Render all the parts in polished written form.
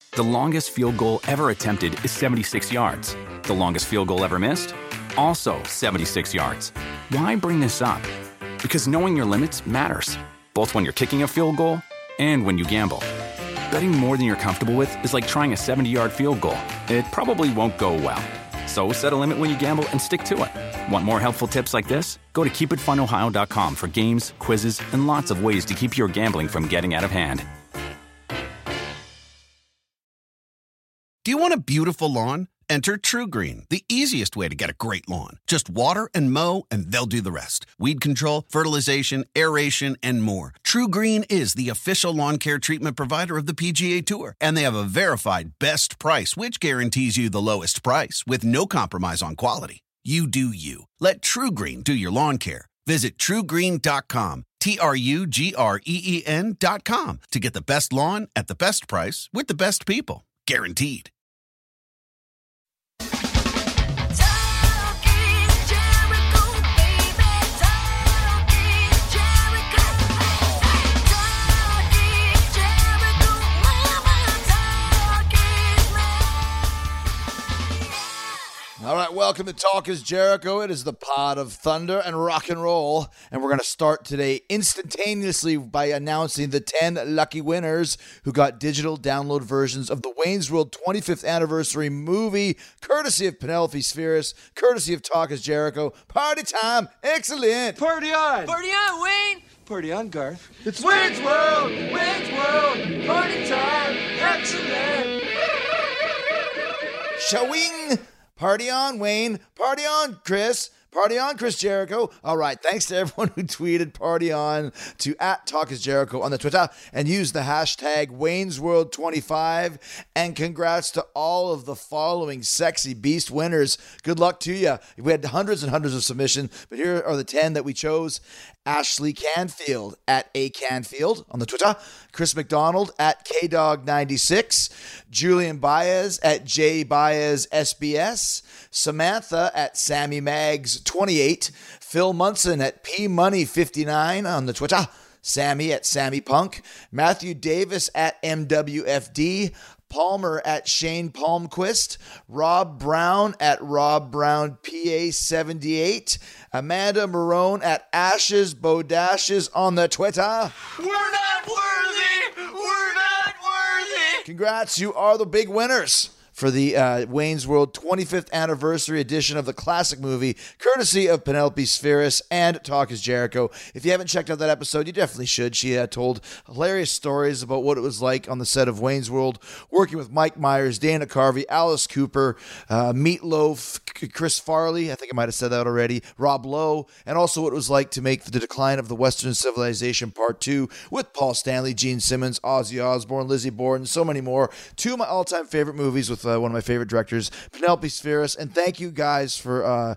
The longest field goal ever attempted is 76 yards. The longest field goal ever missed? Also 76 yards. Why bring this up? Because knowing your limits matters, both when you're kicking a field goal and when you gamble. Betting more than you're comfortable with is like trying a 70-yard field goal. It probably won't go well. So set a limit when you gamble and stick to it. Want more helpful tips like this? Go to keepitfunohio.com for games, quizzes, and lots of ways to keep your gambling from getting out of hand. Do you want a beautiful lawn? Enter TruGreen, the easiest way to get a great lawn. Just water and mow, and they'll do the rest. Weed control, fertilization, aeration, and more. TruGreen is the official lawn care treatment provider of the PGA Tour, and they have a verified best price, which guarantees you the lowest price with no compromise on quality. You do you. Let TruGreen do your lawn care. Visit TruGreen.com, TruGreen.com, to get the best lawn at the best price with the best people. Guaranteed. All right, welcome to Talk is Jericho. It is the pod of thunder and rock and roll. And we're going to start today instantaneously by announcing the 10 lucky winners who got digital download versions of the Wayne's World 25th anniversary movie, courtesy of Penelope Spheris, courtesy of Talk is Jericho. Party time. Excellent. Party on. Party on, Wayne. Party on, Garth. It's Wayne's World. Wayne's World. Party time. Excellent. Showing. Party on, Wayne. Party on, Chris. Party on, Chris Jericho. All right, thanks to everyone who tweeted party on to @TalkIsJericho on the Twitter and used the hashtag Wayne'sWorld25. And congrats to all of the following Sexy Beast winners. Good luck to you. We had hundreds and hundreds of submissions, but here are the 10 that we chose. Ashley Canfield @ACanfield on the Twitter. Chris McDonald @KDog96. Julian Baez @JBaezSBS. Samantha @SammyMags28. Phil Munson @PMoney59 on the Twitter. Sammy @SammyPunk. Matthew Davis @MWFD. Palmer @Shane Palmquist. Rob Brown @RobBrownPA78. Amanda Marone @Ashes Bodashes on the Twitter. We're not worthy. We're not worthy. Congrats, you are the big winners for the Wayne's World 25th anniversary edition of the classic movie, courtesy of Penelope Spheris and Talk is Jericho. If you haven't checked out that episode, you definitely should. She told hilarious stories about what it was like on the set of Wayne's World, working with Mike Myers, Dana Carvey, Alice Cooper, Meatloaf, Chris Farley, I think I might have said that already, Rob Lowe, and also what it was like to make The Decline of the Western Civilization Part 2 with Paul Stanley, Gene Simmons, Ozzy Osbourne, Lizzie Borden, so many more. Two of my all-time favorite movies with one of my favorite directors, Penelope Spheris. And thank you guys for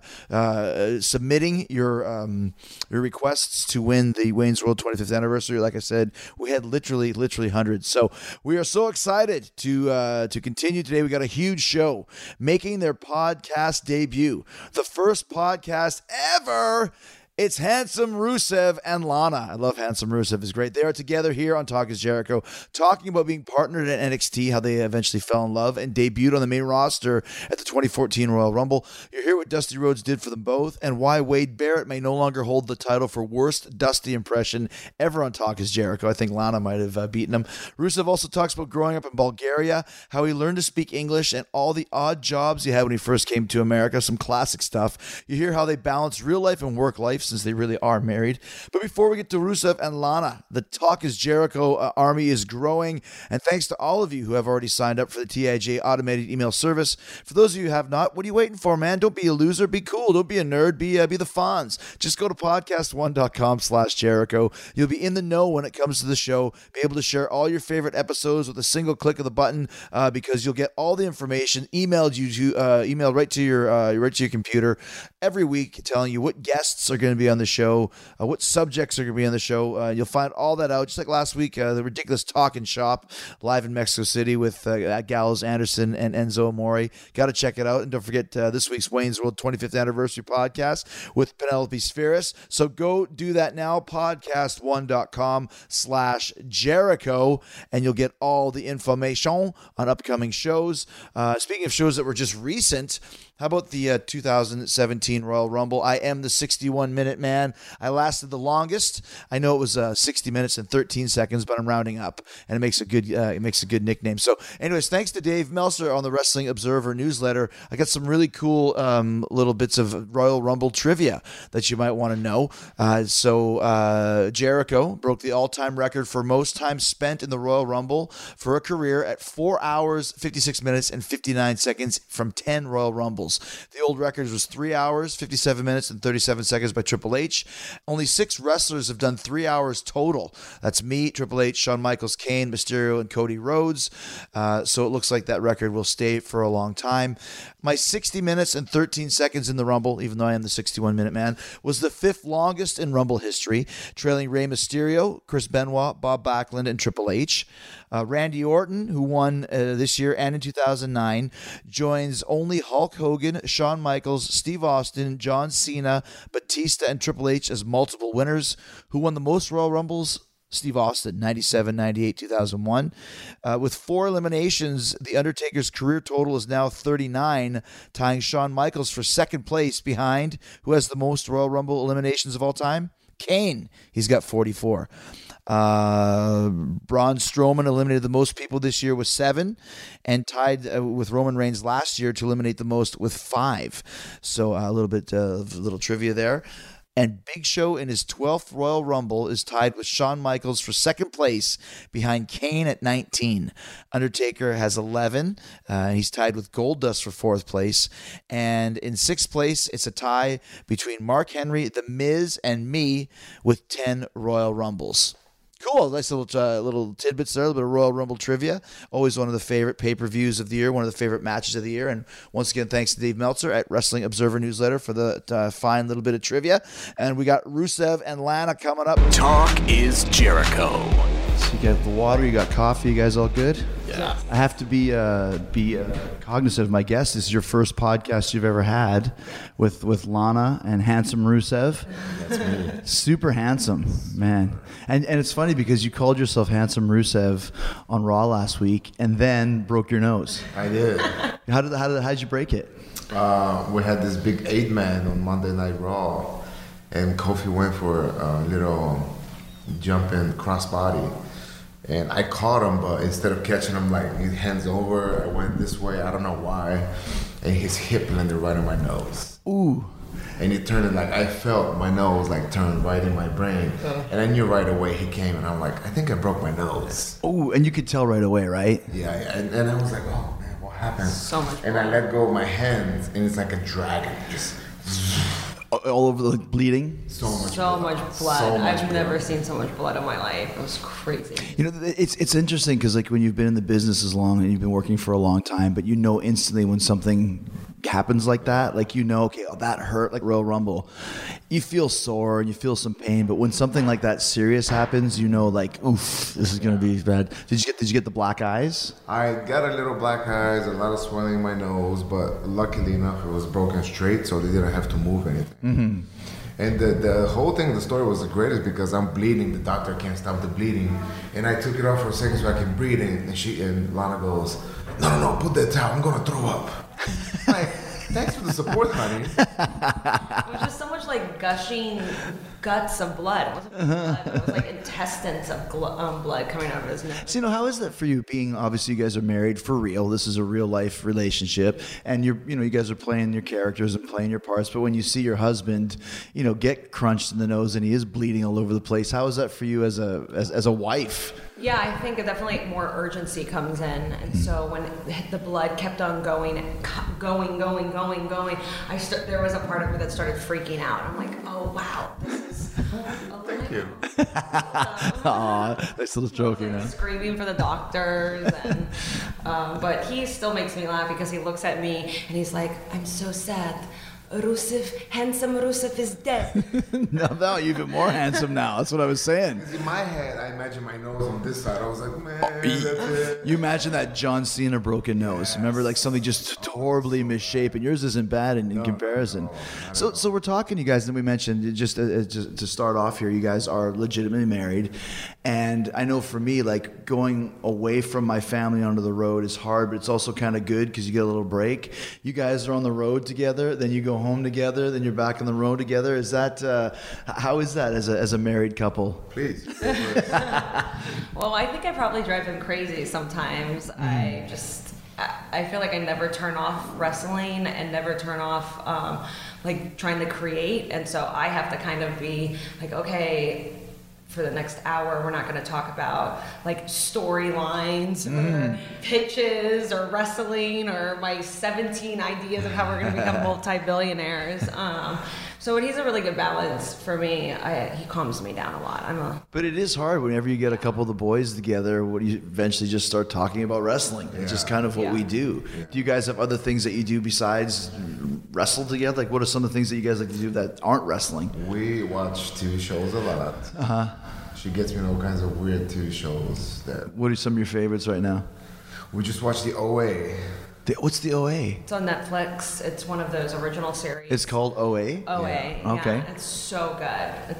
submitting your requests to win the Wayne's World 25th anniversary. Like I said, we had literally hundreds. So we are so excited to continue today. We got a huge show making their podcast debut, the first podcast ever. It's Handsome Rusev and Lana. I love Handsome Rusev. It's great. They are together here on Talk is Jericho, talking about being partnered at NXT, how they eventually fell in love and debuted on the main roster at the 2014 Royal Rumble. You'll hear what Dusty Rhodes did for them both and why Wade Barrett may no longer hold the title for worst Dusty impression ever on Talk is Jericho. I think Lana might have beaten him. Rusev also talks about growing up in Bulgaria, how he learned to speak English, and all the odd jobs he had when he first came to America. Some classic stuff. You hear how they balance real life and work life, since they really are married. But before we get to Rusev and Lana, the Talk is Jericho army is growing. And thanks to all of you who have already signed up for the TIJ automated email service. For those of you who have not, what are you waiting for, man? Don't be a loser. Be cool. Don't be a nerd. Be the Fonz. Just go to podcast1.com/Jericho. You'll be in the know when it comes to the show. Be able to share all your favorite episodes with a single click of the button, because you'll get all the information emailed right to your computer every week, telling you what guests are going going to be on the show, what subjects are going to be on the show. You'll find all that out. Just like last week, the Ridiculous Talking Shop live in Mexico City with Gallows Anderson and Enzo Amore. Got to check it out. And don't forget this week's Wayne's World 25th Anniversary podcast with Penelope Spheris. So go do that now, podcast1.com/Jericho, and you'll get all the information on upcoming shows. Speaking of shows that were just recent, how about the 2017 Royal Rumble? I am the 61-minute man. I lasted the longest. I know it was 60 minutes and 13 seconds, but I'm rounding up, and it makes a good nickname. So, anyways, thanks to Dave Meltzer on the Wrestling Observer newsletter. I got some really cool little bits of Royal Rumble trivia that you might want to know. So, Jericho broke the all-time record for most time spent in the Royal Rumble for a career at 4 hours, 56 minutes, and 59 seconds from 10 Royal Rumbles. The old record was 3 hours, 57 minutes, and 37 seconds by Triple H. Only 6 wrestlers have done 3 hours total. That's me, Triple H, Shawn Michaels, Kane, Mysterio, and Cody Rhodes. So it looks like that record will stay for a long time. My 60 minutes and 13 seconds in the Rumble, even though I am the 61-minute man, was the 5th longest in Rumble history, trailing Rey Mysterio, Chris Benoit, Bob Backlund, and Triple H. Randy Orton, who won this year and in 2009, joins only Hulk Hogan, Shawn Michaels, Steve Austin, John Cena, Batista, and Triple H as multiple winners. Who won the most Royal Rumbles? Steve Austin, 97, 98, 2001. With 4 eliminations, The Undertaker's career total is now 39, tying Shawn Michaels for second place behind who has the most Royal Rumble eliminations of all time? Kane. He's got 44. Braun Strowman eliminated the most people this year with 7 and tied with Roman Reigns last year to eliminate the most with 5. So a little bit of little trivia there. And Big Show in his 12th Royal Rumble is tied with Shawn Michaels for second place behind Kane at 19. Undertaker has 11. He's tied with Goldust for 4th place. And in 6th place, it's a tie between Mark Henry, The Miz, and me with 10 Royal Rumbles. Cool. Nice little tidbits there, a little bit of Royal Rumble trivia. Always one of the favorite pay-per-views of the year, one of the favorite matches of the year. And once again, thanks to Dave Meltzer at Wrestling Observer Newsletter for the fine little bit of trivia. And we got Rusev and Lana coming up. Talk is Jericho. So you got the water, you got coffee, you guys all good? Yeah. I have to be cognizant of my guest. This is your first podcast you've ever had with Lana and handsome Rusev. That's me. Super handsome, man. And it's funny because you called yourself handsome Rusev on Raw last week and then broke your nose. I did. How'd you break it? We had this big 8-man on Monday Night Raw, and Kofi went for a little jumping crossbody. And I caught him, but instead of catching him like his hands over, I went this way. I don't know why. And his hip landed right on my nose. Ooh. And it turned like I felt my nose like turn right in my brain. And I knew right away he came, and I'm like, I think I broke my nose. Ooh, and you could tell right away, right? Yeah. And I was like, oh man, what happened? So much blood. And I let go of my hands, and it's like a dragon. Just All over the bleeding. so much So blood. much blood. So much I've blood. never seen so much blood in my life. It was crazy. You know, it's interesting because like when you've been in the business as long and you've been working for a long time, but you know instantly when something happens like that, like you know, okay, oh, that hurt, like Royal Rumble. You feel sore and you feel some pain, but when something like that serious happens, you know, like, oof, this is gonna be bad. Did you get the black eyes? I got a little black eyes, a lot of swelling in my nose, but luckily enough, it was broken straight, so they didn't have to move anything. Mm-hmm. And the whole thing, the story was the greatest because I'm bleeding. The doctor can't stop the bleeding, and I took it off for a second so I can breathe. And Lana goes, "No, put that towel. I'm gonna throw up." Like, thanks for the support, honey. It was just so much like gushing guts of blood. It wasn't blood. It was like intestines of blood coming out of his neck. So, how is that for you? Being obviously you guys are married for real. This is a real life relationship, and you guys are playing your characters and playing your parts. But when you see your husband, get crunched in the nose and he is bleeding all over the place, how is that for you as a wife? Yeah, I think definitely more urgency comes in, and so when the blood kept on going, there was a part of me that started freaking out. I'm like, oh wow, this is. Thank you. Aw, they're still joking, man. Screaming for the doctors, and but he still makes me laugh because he looks at me and he's like, I'm so sad. Rusev, handsome Rusev is dead. No, even more handsome now. That's what I was saying. In my head, I imagine my nose on this side. I was like, man, that's it. You imagine that John Cena broken nose. Remember, like something just horribly misshapen. Yours isn't bad in comparison. So we're talking, you guys, and we mentioned, just to start off here, you guys are legitimately married. And I know for me, like going away from my family onto the road is hard, but it's also kind of good because you get a little break. You guys are on the road together, then you go home together, then you're back on the road together. Is that how is that as a married couple? Please. Well, I think I probably drive him crazy sometimes. I feel like I never turn off wrestling and never turn off like trying to create, and so I have to kind of be like, okay, for the next hour, we're not going to talk about like storylines or pitches or wrestling or my 17 ideas of how we're going to become multi-billionaires. So he's a really good balance for me. He calms me down a lot. But it is hard whenever you get a couple of the boys together. What do you eventually just start talking about wrestling? It's just kind of what we do. Yeah. Do you guys have other things that you do besides wrestle together? Like, what are some of the things that you guys like to do that aren't wrestling? We watch TV shows a lot. She gets me in all kinds of weird TV shows. What are some of your favorites right now? We just watched the OA. What's the OA? It's on Netflix. It's one of those original series. It's called OA? OA, yeah. Okay. It's so good.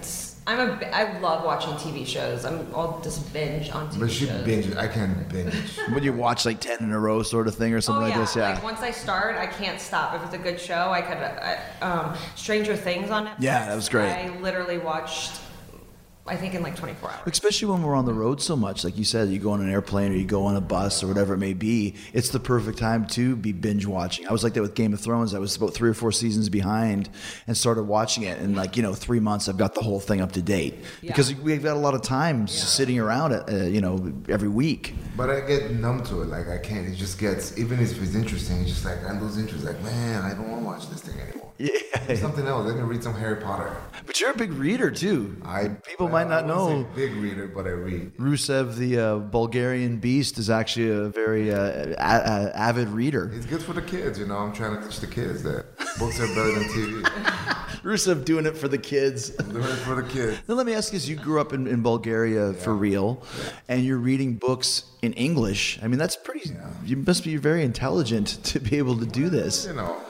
I love watching TV shows. I'll just binge on TV shows. But she binges. I can't binge. When you watch like 10 in a row sort of thing or something like this, Like once I start, I can't stop. If it's a good show, I could. Stranger Things on Netflix. Yeah, that was great. I literally watched, I think, in like 24 hours. Especially when we're on the road so much. Like you said, you go on an airplane or you go on a bus or whatever it may be. It's the perfect time to be binge watching. I was like that with Game of Thrones. I was about 3 or 4 seasons behind and started watching it. And 3 months, I've got the whole thing up to date. Yeah. Because we've got a lot of time sitting around it, every week. But I get numb to it. Like I can't. It just gets, even if it's interesting, it's just like I lose interest. Like, man, I don't want to watch this thing anymore. Yeah. Something else. I can read some Harry Potter. But you're a big reader too. People might not know. I'm a big reader, but I read. Rusev, the Bulgarian beast, is actually a very avid reader. It's good for the kids, I'm trying to teach the kids that books are better than TV. Rusev doing it for the kids. Doing it for the kids. Now let me ask you, you grew up in Bulgaria for real, and you're reading books in English. I mean, that's pretty. Yeah. You must be very intelligent to be able to do this.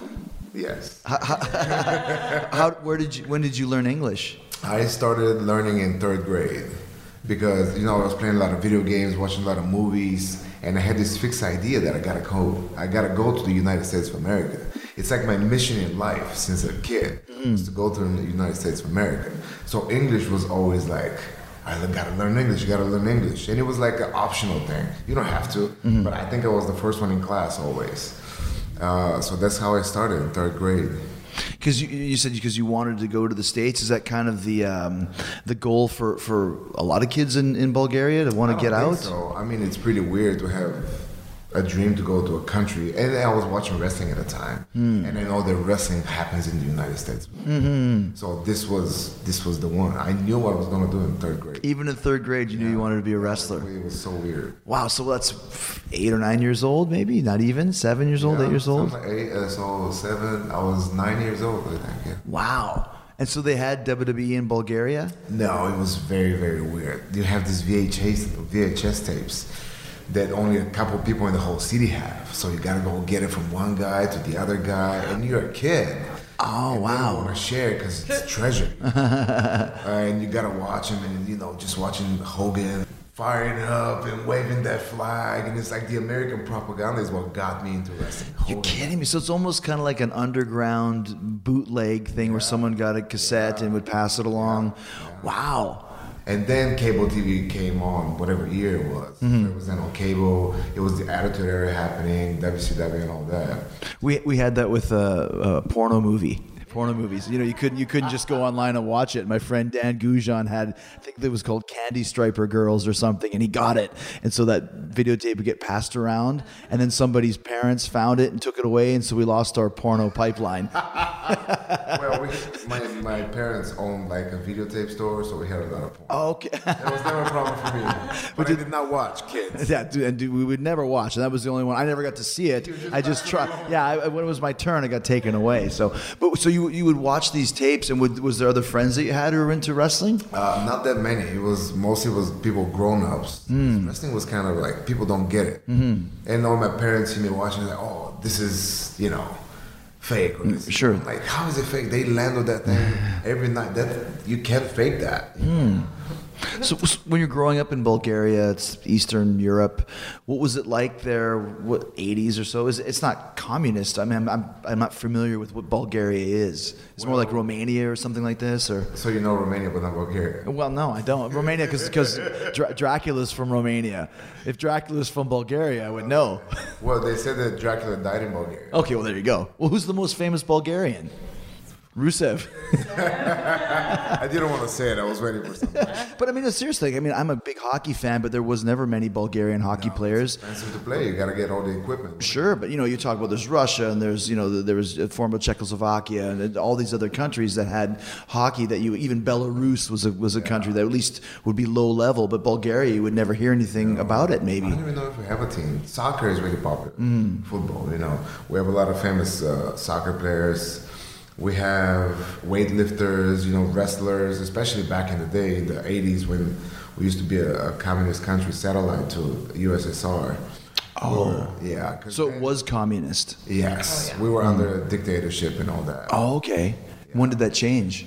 Yes. When did you learn English? I started learning in 3rd grade because, I was playing a lot of video games, watching a lot of movies, and I had this fixed idea that I gotta go to the United States of America. It's like my mission in life since a kid was to go to the United States of America. So English was always like, I gotta learn English, you gotta learn English. And it was like an optional thing. You don't have to, but I think I was the first one in class always. So that's how I started in 3rd grade. Because you said because you wanted to go to the States. Is that kind of the goal for a lot of kids in Bulgaria to want to get out? So I mean, it's pretty weird to have a dream to go to a country. And I was watching wrestling at the time, and I know that wrestling happens in the United States. So this was the one. I knew what I was going to do in 3rd grade. Even in 3rd grade, you knew you wanted to be a wrestler. It was so weird. Wow, so that's 8 or 9 years old, maybe? Not even 7 years old, 8 years old. Like 8, so 7. I was 9 years old, I think. Yeah. Wow. And so they had WWE in Bulgaria? No, it was very, very weird. You have these VHS tapes that only a couple of people in the whole city have. So you gotta go get it from one guy to the other guy, and you're a kid. Oh, and wow. You want to share because it's treasure. And you gotta watch him, and just watching Hogan firing up and waving that flag, and it's like the American propaganda is what got me into wrestling. You're kidding me. So it's almost kind of like an underground bootleg thing where someone got a cassette and would pass it along. Wow. And then cable TV came on, whatever year it was. It was then on cable. It was the Attitude Era happening, WCW and all that. We had that with a porno movie. Porno movies. You couldn't just go online and watch it. My friend Dan Goujon had, I think it was called Candy Striper Girls or something, and he got it. And so that videotape would get passed around, and then somebody's parents found it and took it away, and so we lost our porno pipeline. Well, my parents owned like a videotape store, so we had a lot of porn. Oh, okay. That was never a problem for me. But I did not watch kids. Yeah, dude, we would never watch, and that was the only one. I never got to see it. I just tried. Yeah, when it was my turn, it got taken away. So you would watch these tapes, and was there other friends that you had who were into wrestling? Not that many. It was mostly people grown-ups. Wrestling was kind of like people don't get it. And all my parents see me watching, like, oh, this is fake. Or this. Sure. I'm like, how is it fake? They land on that thing every night. That you can't fake that. So when you're growing up in Bulgaria, it's Eastern Europe. What was it like there? What 80s or so? It's not communist. I mean, I'm not familiar with what Bulgaria is. It's more like Romania or something like this, or. So you know Romania, but not Bulgaria. Well, no, I don't. Romania, because Dracula's from Romania. If Dracula's from Bulgaria, I would know. Well, they said that Dracula died in Bulgaria. Okay, well there you go. Well, who's the most famous Bulgarian? Rusev. I didn't want to say it. I was waiting for something. But I mean, seriously, I'm a big hockey fan, but there was never many Bulgarian hockey players. It's expensive to play. You got to get all the equipment. Sure, but you talk about there's Russia and there's there was former Czechoslovakia and all these other countries that had hockey that even Belarus was a country that at least would be low level, but Bulgaria you would never hear anything about it. Maybe I don't even know if we have a team. Soccer is really popular. Football, we have a lot of famous soccer players. We have weightlifters, wrestlers, especially back in the day, in the 80s when we used to be a communist country satellite to USSR. Oh. Yeah. So it was communist? Yes. Oh, yeah. We were under dictatorship and all that. Oh, okay. Yeah. When did that change?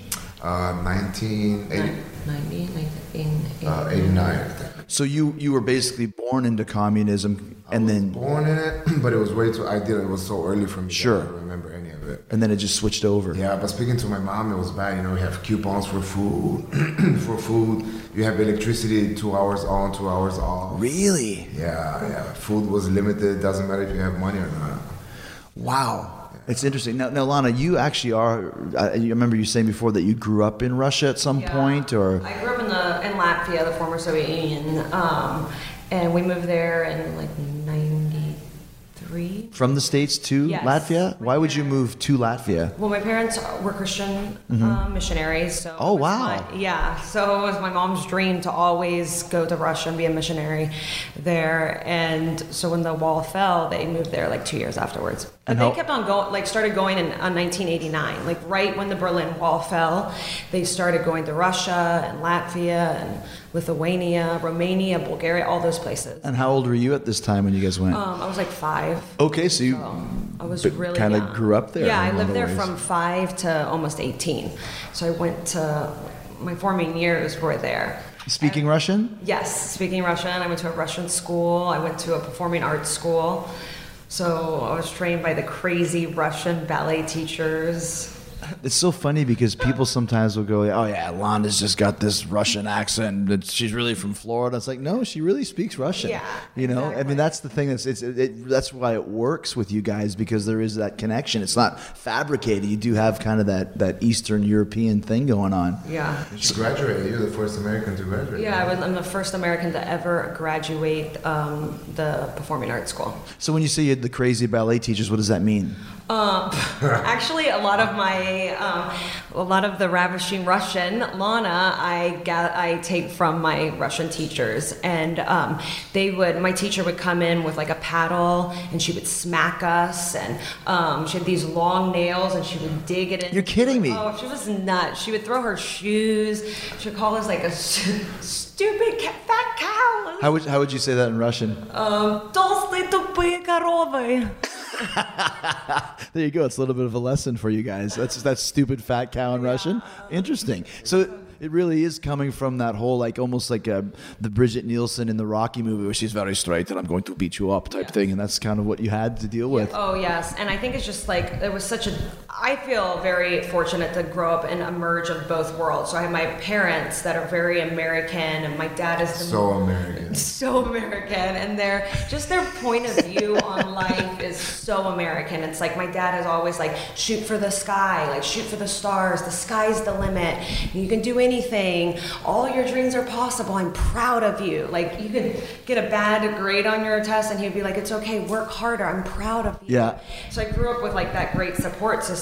1989, I think. So you were basically born into communism, and then born in it, but it was way too. It was so early for me. Sure. That I don't remember any of it. And then it just switched over. Yeah, but speaking to my mom, it was bad. We have coupons for food. You have electricity 2 hours on, 2 hours off. Really? Yeah. Food was limited. Doesn't matter if you have money or not. Wow. It's interesting. Now, Lana, you actually are. I remember you saying before that you grew up in Russia at some point, or I grew up in Latvia, the former Soviet Union, and we moved there in like '93. From the States to Latvia? Why would you move to Latvia? Well, my parents were Christian missionaries, so oh wow, so it was my mom's dream to always go to Russia and be a missionary there. And so when the wall fell, they moved there like 2 years afterwards. And they kept on going, started going in 1989, like right when the Berlin Wall fell. They started going to Russia and Latvia and Lithuania, Romania, Bulgaria, all those places. And how old were you at this time when you guys went? I was like 5. Okay, so you I was really kind of grew up there. Yeah, I lived there from 5 to almost 18. So I went to, my forming years were there. Speaking Russian? Yes, speaking Russian. I went to a Russian school. I went to a performing arts school. So I was trained by the crazy Russian ballet teachers. It's so funny because people sometimes will go, oh yeah, Lana's just got this Russian accent, that she's really from Florida. It's like, no, she really speaks Russian. Yeah, exactly. I mean, that's the thing. That's why it works with you guys, because there is that connection. It's not fabricated. You do have kind of that Eastern European thing going on. Yeah. She graduated. You're the first American to graduate. Yeah, I'm the first American to ever graduate the performing arts school. So when you say you had the crazy ballet teachers, what does that mean? Actually, a lot of the ravishing Russian, Lana, I take from my Russian teachers, and my teacher would come in with like a paddle, and she would smack us, and she had these long nails, and she would dig it in. You're kidding me? Oh, she was nuts. She would throw her shoes. She would call us like a stupid fat cow. How would you say that in Russian? Толстые тупые коровы. There you go. It's a little bit of a lesson for you guys. That's stupid fat cow in Russian. Interesting. So it really is coming from that whole, like, almost like the Bridget Nielsen in the Rocky movie where she's very straight and I'm going to beat you up type thing. And that's kind of what you had to deal with. Oh, yes. And I think it's just like, I feel very fortunate to grow up and emerge of both worlds. So I have my parents that are very American, and my dad is so American. And their point of view on life is so American. It's like my dad is always like, shoot for the sky, like shoot for the stars. The sky's the limit. You can do anything. All your dreams are possible. I'm proud of you. Like, you could get a bad grade on your test and he'd be like, it's okay, work harder. I'm proud of you. Yeah. So I grew up with like that great support system.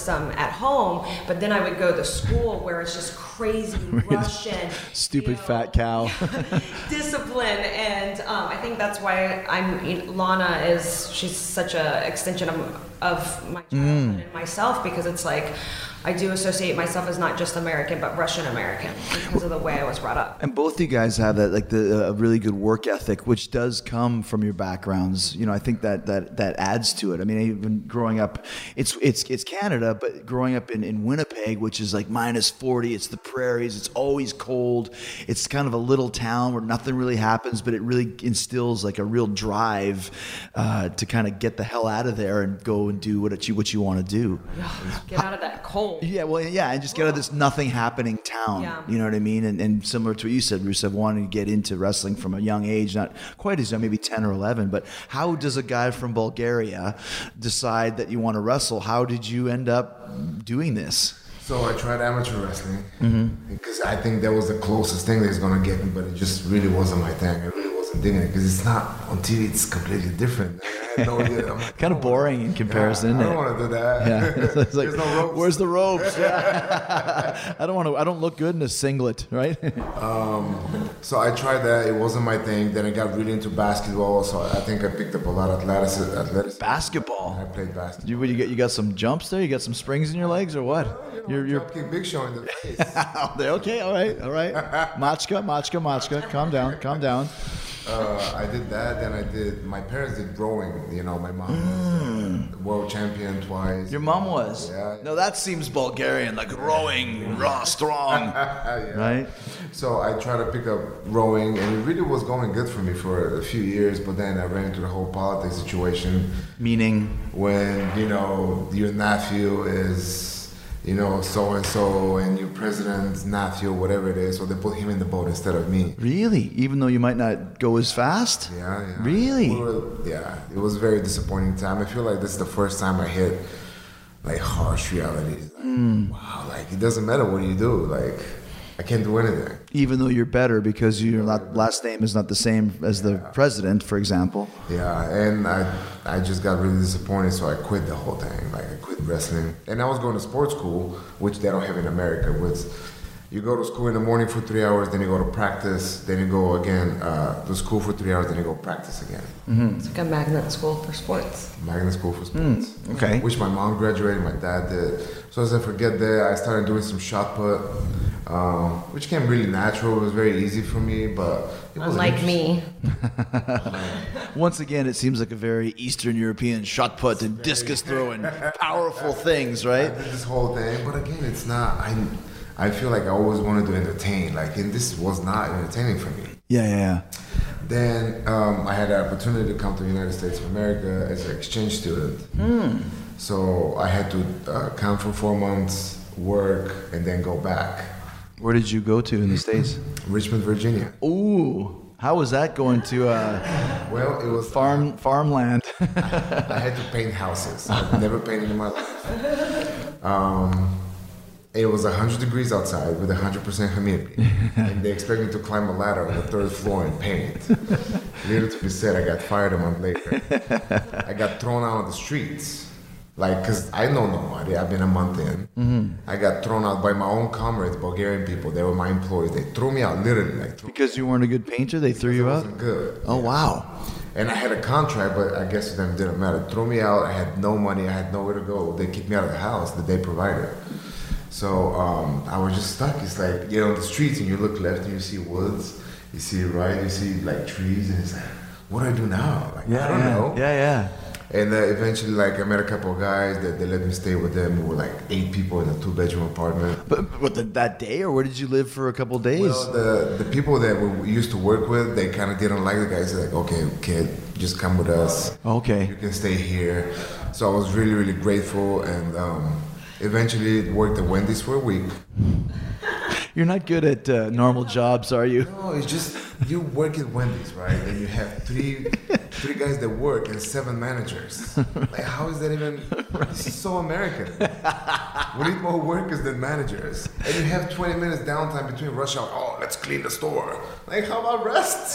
system at home, but then I would go to school where it's just crazy Russian, Stupid fat cow. discipline, and I think that's why Lana she's such a extension of my childhood and myself, because it's like I do associate myself as not just American but Russian American because of the way I was brought up. And both you guys have that, like a really good work ethic, which does come from your backgrounds. You know, I think that adds to it. I mean, even growing up, it's Canada, but growing up in Winnipeg, which is like -40, it's the prairies, it's always cold. It's kind of a little town where nothing really happens, but it really instills like a real drive to kind of get the hell out of there and go and do what you want to do. Get out of that cold. Yeah, well, yeah, and just get out of this nothing happening town. Yeah. You know what I mean? And similar to what you said, Rusev, wanting to get into wrestling from a young age, not quite as young, maybe 10 or 11, but how does a guy from Bulgaria decide that you want to wrestle? How did you end up doing this? So I tried amateur wrestling because I think that was the closest thing that's going to get me, but it just really wasn't my thing. I really wasn't digging it because it's not on TV. It's completely different. I had no idea. I'm like, Kind of boring in comparison. I don't want to do that. Yeah. It's like, There's no ropes. Where's the ropes? Yeah. I don't look good in a singlet, right? So I tried that. It wasn't my thing. Then I got really into basketball. So I think I picked up a lot of athleticism. Basketball. I played basketball. You got some jumps there? You got some springs in your legs or what? You're Dropkick Big Show in the face. okay, all right. Machka, calm down. I did that. Then my parents did rowing. You know, my mom was world champion twice. Your mom was? Yeah. No, that seems Bulgarian, like rowing, raw, strong. Yeah. Right? So I tried to pick up rowing, and it really was going good for me for a few years. But then I ran into the whole politics situation. Meaning? When, you know, your nephew is, you know, so-and-so, and your president's nephew, whatever it is, so they put him in the boat instead of me. Really? Even though you might not go as fast? Yeah. Really? Yeah, it was a very disappointing time. I feel like this is the first time I hit, like, harsh reality. Like, wow, like, it doesn't matter what you do. Like, I can't do anything. Even though you're better because your last name is not the same as the president, for example. Yeah, and I just got really disappointed, so I quit the whole thing. Like, I quit wrestling. And I was going to sports school, which they don't have in America, which you go to school in the morning for 3 hours, then you go to practice, then you go again to school for 3 hours, then you go practice again. It's like a magnet school for sports. Magnet school for sports. Okay. Which my mom graduated, my dad did. So as I forget that, I started doing some shot put, which came really natural. It was very easy for me, but it wasn't Unlike me. Once again, it seems like a very Eastern European shot put and discus throwing, powerful things, I right? did this whole thing, but again, it's not. I feel like I always wanted to entertain, like, and this was not entertaining for me. Yeah. Then I had the opportunity to come to the United States of America as an exchange student. So I had to come for 4 months, work, and then go back. Where did you go to in the States? Richmond, Virginia. Ooh, how was that going to Well, it was farmland? I had to paint houses. I've never painted in my life. It was 100 degrees outside with 100% humidity. And they expect me to climb a ladder on the 3rd floor and paint. Little to be said, I got fired a month later. I got thrown out on the streets. Like, because I know nobody. I've been a month in. I got thrown out by my own comrades, Bulgarian people. They were my employees. They threw me out, literally. Like, Because you weren't a good painter, they threw you I out? wasn't good. Oh, wow. And I had a contract, but I guess to them it didn't matter. Threw me out. I had no money. I had nowhere to go. They kicked me out of the house that they provided. So I was just stuck. It's like you're on the streets and you look left and you see woods. You see right, you see like trees, and it's like, what do I do now? Like, I don't know. Yeah. And eventually, like, I met a couple of guys that they let me stay with them. We were like 8 people in a 2-bedroom apartment. But that day, or where did you live for a couple of days? Well, the people that we used to work with, they kind of didn't like the guys. They're like, okay, kid, just come with us. Okay. You can stay here. So I was really, really grateful, and eventually worked at Wendy's for a week. You're not good at normal jobs, are you? No, it's just you work at Wendy's, right? And you have three guys that work and 7 managers. Like, how is that even? This is so American. We need more workers than managers. And you have 20 minutes downtime between rush hour. Oh, let's clean the store. Like, how about rest?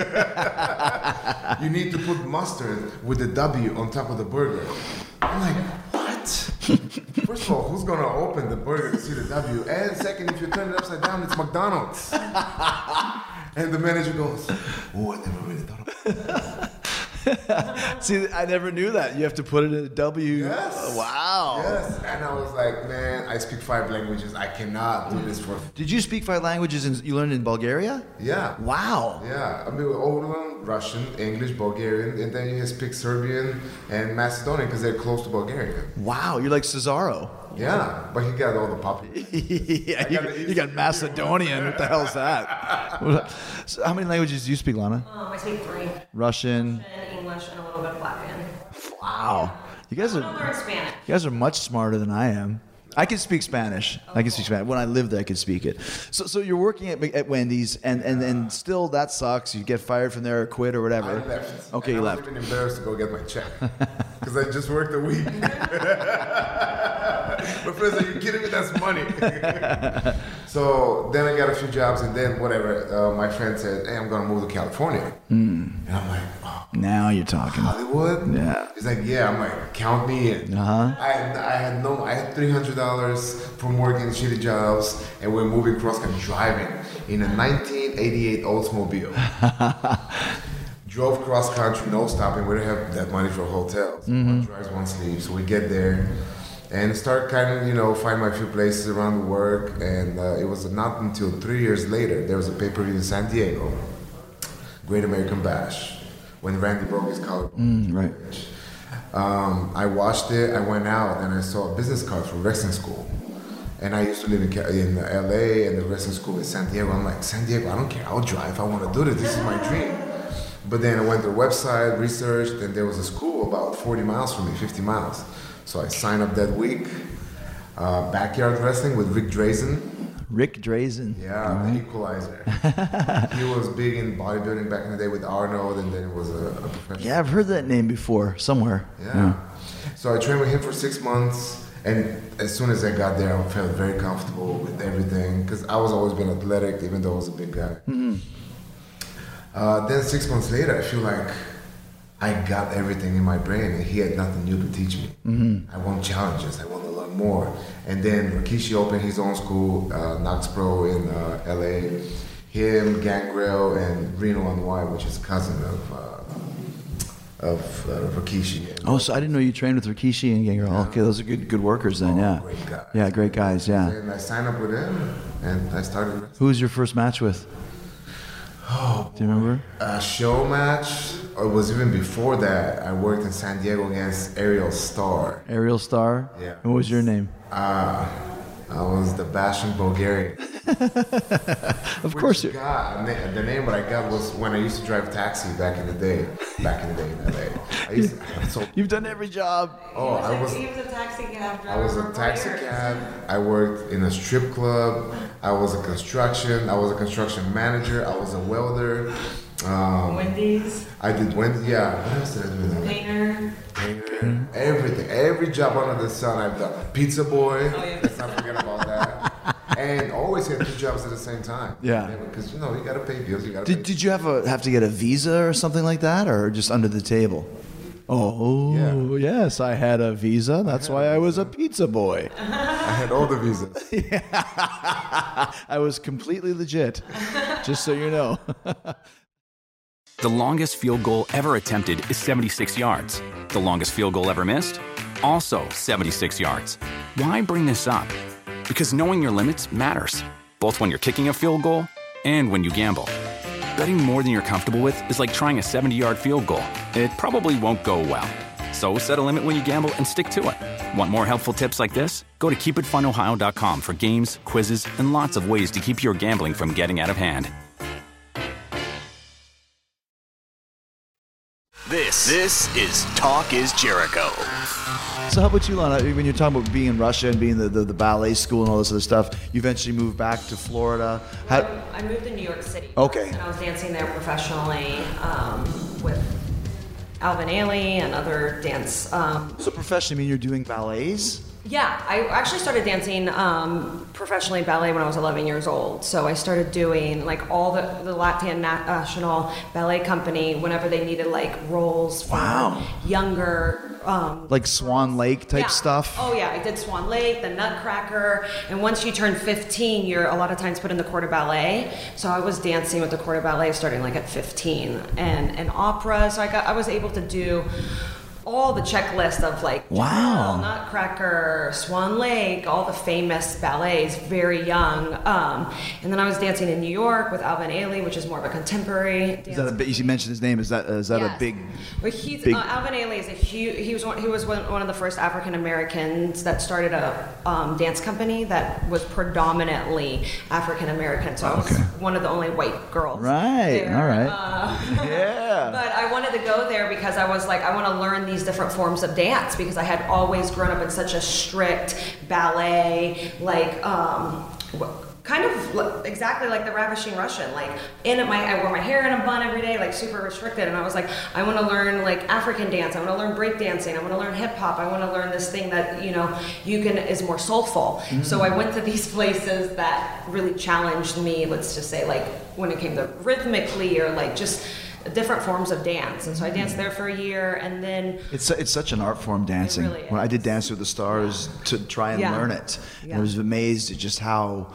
You need to put mustard with a W on top of the burger. I'm like, what? First of all, who's gonna open the burger to see the W? And second, if you turn it upside down, it's McDonald's. And the manager goes, "Oh, I never really thought about that." See, I never knew that. You have to put it in a W. Yes. Wow. Yes. And I was like, man, I speak 5 languages. I cannot do this for. Did you speak 5 languages you learned in Bulgaria? Yeah. Wow. Yeah. I mean, all of them, Russian, English, Bulgarian, and then you speak Serbian and Macedonian because they're close to Bulgaria. Wow, you're like Cesaro. Yeah, but he got all the popular. Yeah, you got Macedonian. What the hell's that? So how many languages do you speak, Lana? I speak 3. Russian. English, and a little bit of Latin. Wow. You guys I learn Spanish. are much smarter than I am. I can speak Spanish. I can speak Spanish. When I lived there, I could speak it. So you're working at Wendy's, and still that sucks. You get fired from there or quit or whatever. I left. Okay, and you I was left. even embarrassed to go get my check because I just worked a week. My friends are, you kidding me? That's money. So then I got a few jobs, and then whatever. My friend said, "Hey, I'm gonna move to California," and I'm like, "Oh, Now you're talking. Hollywood?" Yeah. He's like, "Yeah." I'm like, "Count me in." I had $300 from working shitty jobs, and we're moving cross country driving in a 1988 Oldsmobile. Drove cross country, no stopping. We didn't have that money for a hotel. So one drives, one sleeps. So we get there and start kind of, find my few places around the work. And it was not until 3 years later, there was a pay-per-view in San Diego, Great American Bash, when Randy broke his collarbone. Right. I watched it. I went out and I saw a business card for wrestling school. And I used to live in LA and the wrestling school in San Diego. I'm like, San Diego, I don't care. I'll drive. I want to do this. This is my dream. But then I went to the website, researched, and there was a school about 40 miles from me, 50 miles. So I signed up that week. Backyard wrestling with Rick Drazen. Rick Drazen. Yeah, the Equalizer. He was big in bodybuilding back in the day with Arnold, and then it was a professional. Yeah, I've heard that name before somewhere. Yeah. So I trained with him for 6 months, and as soon as I got there, I felt very comfortable with everything because I was always been athletic, even though I was a big guy. Then 6 months later, I feel like I got everything in my brain, and he had nothing new to teach me. I want challenges. I want to learn more. And then Rikishi opened his own school, Knox Pro in LA. Him, Gangrel, and Reno Onwai, which is a cousin of Rikishi. Oh, so I didn't know you trained with Rikishi and Gangrel. Yeah. Okay, those are good workers then. Yeah. Great guys. Yeah, great guys. Yeah. And I signed up with him, and I started wrestling. Who was your first match with? Oh, do you remember? A show match. Or it was even before that. I worked in San Diego against Ariel Star. Ariel Star? Yeah. And what was your name? I was the Bashing Bulgarian. Of course. The name that I got was when I used to drive taxi back in the day in LA. You've done every job. Oh, I was a taxi cab. I worked in a strip club. I was a construction manager. I was a welder. Wendy's. I did Wendy's. Yeah. What else did I do? Painter. Everything. Every job under the sun I've done. Pizza boy. Oh, yeah. Let's not forget about that. And always had 2 jobs at the same time. Yeah. Because you gotta pay bills. Did you have to get a visa or something like that, or just under the table? Oh, yes, I had a visa. That's why I was a pizza boy. I had all the visas. I was completely legit, just so you know. The longest field goal ever attempted is 76 yards. The longest field goal ever missed? Also 76 yards. Why bring this up? Because knowing your limits matters, both when you're kicking a field goal and when you gamble. Betting more than you're comfortable with is like trying a 70-yard field goal. It probably won't go well. So set a limit when you gamble and stick to it. Want more helpful tips like this? Go to keepitfunohio.com for games, quizzes, and lots of ways to keep your gambling from getting out of hand. This is Talk is Jericho. So how about you, Lana? When you're talking about being in Russia and being the ballet school and all this other stuff, you eventually moved back to Florida. I moved to New York City. Okay. And I was dancing there professionally with Alvin Ailey and other dance. So professionally, I mean, you're doing ballets? Yeah, I actually started dancing professionally ballet when I was 11 years old. So I started doing like all the Latvian National Ballet Company whenever they needed like roles for younger. Like Swan Lake type Yeah. stuff? Oh yeah, I did Swan Lake, the Nutcracker, and once you turn 15, you're a lot of times put in the corps de ballet. So I was dancing with the corps de ballet starting like at 15, and opera. So I was able to do all the checklist of like Wow. General, Nutcracker, Swan Lake, all the famous ballets, very young. And then I was dancing in New York with Alvin Ailey, which is more of a contemporary dance. Is that a bit? You mentioned his name. Is that a Yes. big? Well, he's big- Alvin Ailey is a huge. He was one of the first African Americans that started a dance company that was predominantly African American. So I was one of the only white girls. Right. there. All right. Yeah. But I wanted to go there because I was like, I want to learn these different forms of dance because I had always grown up in such a strict ballet, like kind of exactly like the Ravishing Russian. Like I wore my hair in a bun every day, like super restricted. And I was like, I want to learn like African dance. I want to learn break dancing. I want to learn hip hop. I want to learn this thing that is more soulful. So I went to these places that really challenged me. Let's just say like when it came to rhythmically or like just different forms of dance. And so I danced there for a year, and then It's such an art form, dancing. really When I did is. Dance with the Stars to try and Yeah. learn it, and I Yeah. was amazed at just how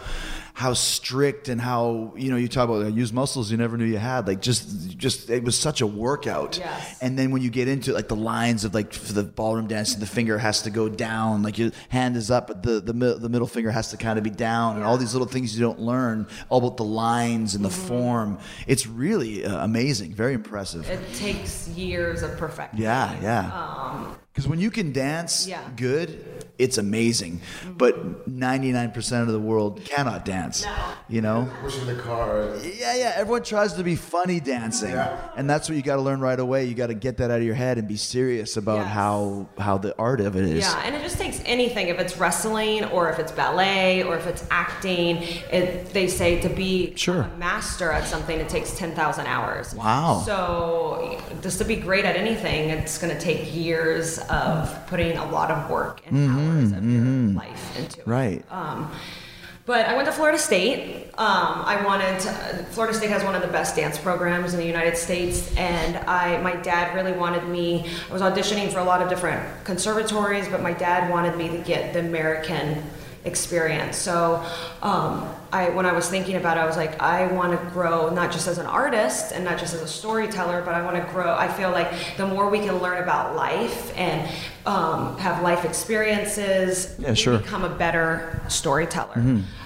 strict and how you talk about use muscles you never knew you had. Like just it was such a workout. Yes. And then when you get into like the lines of like for the ballroom dancing, the finger has to go down, like your hand is up, but the middle finger has to kind of be down, and all these little things you don't learn, all about the lines and the form. It's really amazing, very impressive. it takes years of perfection. Yeah. Because when you can dance Yeah. good, it's amazing. But 99% of the world cannot dance. No. Pushing the car. Yeah. Everyone tries to be funny dancing, and that's what you got to learn right away. You got to get that out of your head and be serious about Yes. how the art of it is. Yeah, and it just takes anything. If it's wrestling, or if it's ballet, or if it's acting, they say to be Sure. a master at something, it takes 10,000 hours. Wow. So just to be great at anything, it's going to take years of putting a lot of work and hours of your life into it. Right. But I went to Florida State. Florida State has one of the best dance programs in the United States, and my dad really wanted me. I was auditioning for a lot of different conservatories, but my dad wanted me to get the American experience. So when I was thinking about it, I was like, I want to grow not just as an artist and not just as a storyteller, but I want to grow. I feel like the more we can learn about life and have life experiences, Yeah, sure. we become a better storyteller.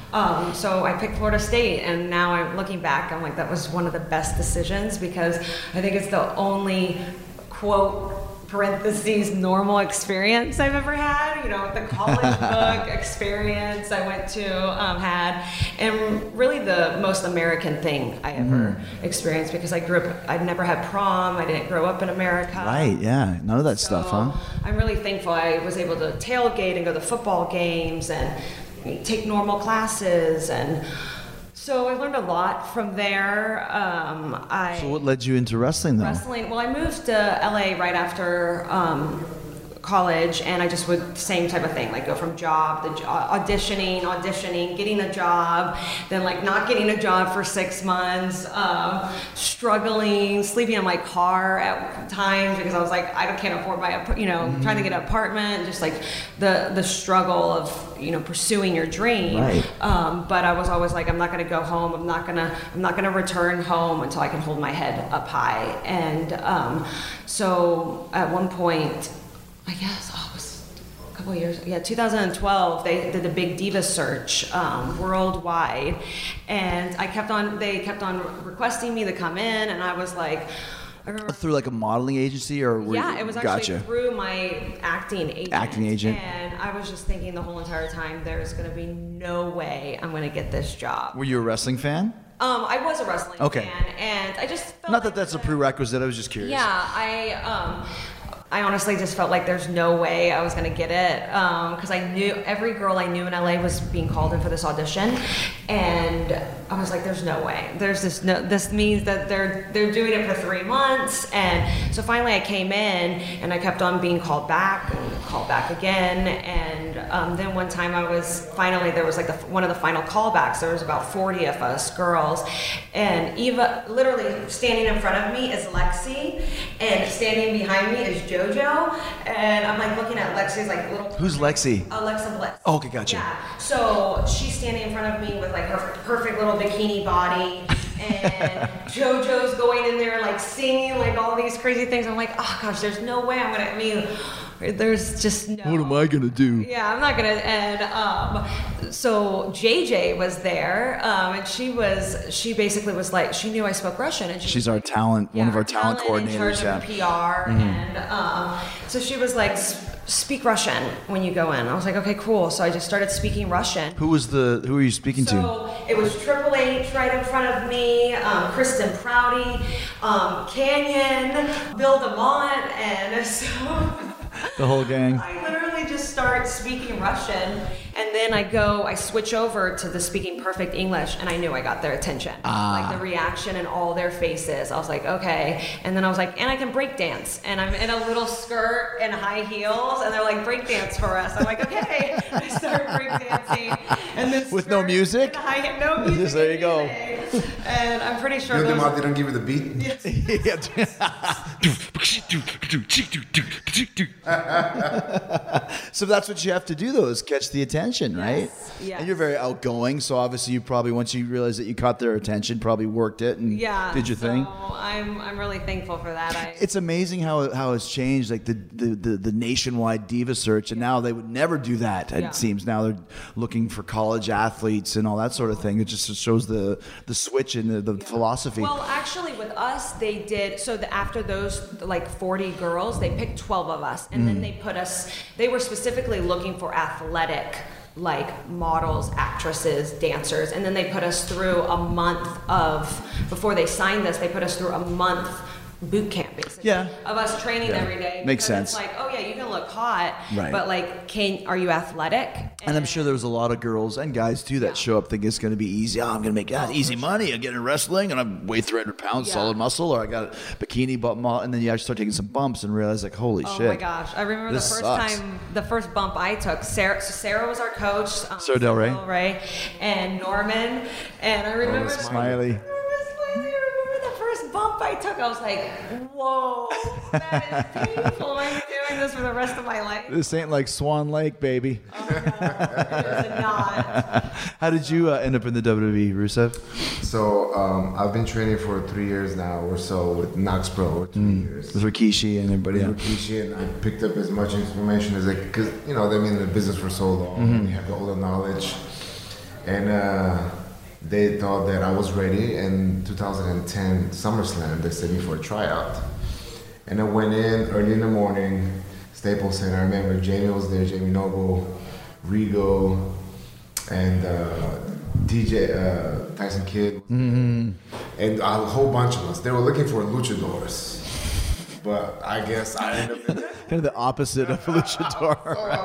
So I picked Florida State, and now I'm looking back, I'm like, that was one of the best decisions because I think it's the only quote parentheses normal experience I've ever had, the college book experience I went to had, and really the most American thing I ever experienced because I've never had prom, I didn't grow up in America. Right. Yeah. None of that stuff, huh? I'm really thankful I was able to tailgate and go to football games and take normal classes, and so I learned a lot from there. So what led you into wrestling, though? Wrestling. Well, I moved to LA right after college, and I just would same type of thing, like go from job to auditioning, getting a job, then like not getting a job for 6 months, struggling, sleeping in my car at times because I was like, I can't afford trying to get an apartment, just like the struggle of pursuing your dream. Right. But I was always like, I'm not going to go home. I'm not going to return home until I can hold my head up high. And so at one point, I guess it was a couple of years. Yeah, 2012. They did the big diva search worldwide, and they kept on requesting me to come in, and I was like. I remember Through like a modeling agency, or it was actually through my acting agent. And I was just thinking the whole entire time, there's going to be no way I'm going to get this job. Were you a wrestling fan? I was a wrestling fan, and I just felt Not that like that's a prerequisite. I was just curious. Yeah, I honestly just felt like there's no way I was going to get it because I knew every girl I knew in LA was being called in for this audition, And I was like, there's no way. This means that they're doing it for 3 months. And so finally I came in and I kept on being called back again. And then one time there was like one of the final callbacks. There was about 40 of us girls. And Eva, literally standing in front of me is Lexi, and standing behind me is JoJo. And I'm like looking at Lexi's like little. Who's Lexi? Alexa Bliss. Oh, okay, gotcha. Yeah. So she's standing in front of me with like her perfect little bikini body, and JoJo's going in there like singing like all these crazy things. I'm like, oh gosh, there's no way I'm gonna. There's just no. What am I gonna do? Yeah, I'm not gonna. And so JJ was there, and she basically was like, she knew I spoke Russian, and she's our talent, one of our talent coordinators. In charge of PR, and so she was like, speak Russian when you go in. I was like, okay, cool. So I just started speaking Russian. Who were you speaking to? So it was Triple H right in front of me, Kristen Prouty, Canyon, Bill DeMont, and so. The whole gang. I literally just start speaking Russian, and then I switch over to the speaking perfect English, and I knew I got their attention. Like the reaction in all their faces. I was like, okay. And then I was like, and I can break dance, and I'm in a little skirt and high heels, and they're like, break dance for us. I'm like, okay. I start break dancing, and then with no music. No music. Just there you go. And I'm pretty sure. They didn't give you the beat. So that's what you have to do, though, is catch the attention, right? Yes. And you're very outgoing, so obviously you probably, once you realized that you caught their attention, probably worked it and did your thing. I'm really thankful for that. It's amazing how it's changed, like the nationwide diva search, and now they would never do that. It seems now they're looking for college athletes and all that sort of thing. It just shows the switch in the philosophy. Well, actually, with us, they did after those like 40 girls, they picked 12 of us, and then they put us. They were specifically looking for athletic, like models, actresses, dancers, and then they put us through a month before they signed us. They put us through a month boot camp, basically, of us training every day. Makes sense. It's like, oh yeah, you can look hot, right, but like, are you athletic? And I'm sure there was a lot of girls and guys too that show up thinking it's going to be easy. Oh, I'm going to make easy money. I get in wrestling and I weigh 300 pounds, solid muscle, or I got a bikini butt model, and then you actually start taking some bumps and realize like, holy shit. Oh my gosh! I remember the first bump I took. Sarah was our coach. Sarah Del Rey, and Norman, and I remember Smiley. Bump I took, I was like, whoa, that is painful. I'm doing this for the rest of my life. This ain't like Swan Lake, baby. Oh, no, it is not. How did you end up in the WWE, Rusev? So I've been training for 3 years now or so with Knox Pro, or 2 years. With Rikishi and everybody. Rikishi, and I picked up as much information as because they've been in the business for so long. And they have all the knowledge, and they thought that I was ready. In 2010 SummerSlam, they sent me for a tryout. And I went in early in the morning, Staples Center. I remember Jamie was there, Jamie Noble, Rigo, and DJ Tyson Kidd. And a whole bunch of us. They were looking for luchadors. But I guess I ended up in kind of the opposite of a luchador.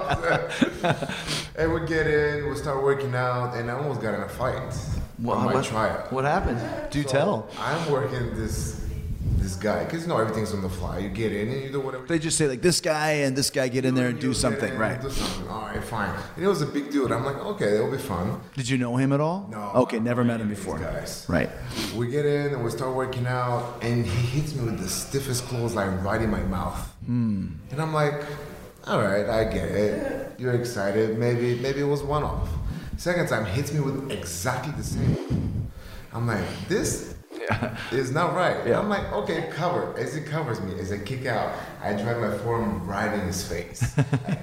And we get in, we start working out, and I almost got in a fight. What happened? Do tell. I'm working this guy, because everything's on the fly. You get in and you do whatever. They just say like, this guy and this guy get in there and do something, right? Do something. All right, fine. And it was a big dude. I'm like, okay, that'll be fun. Did you know him at all? No. Okay, never met him before. Guys. Right. We get in and we start working out, and he hits me with the stiffest clothesline right in my mouth. And I'm like, all right, I get it. You're excited. Maybe it was one-off. Second time, hits me with exactly the same. I'm like, this is not right. I'm like, okay, cover. As he covers me, as I kick out, I drive my forearm right in his face.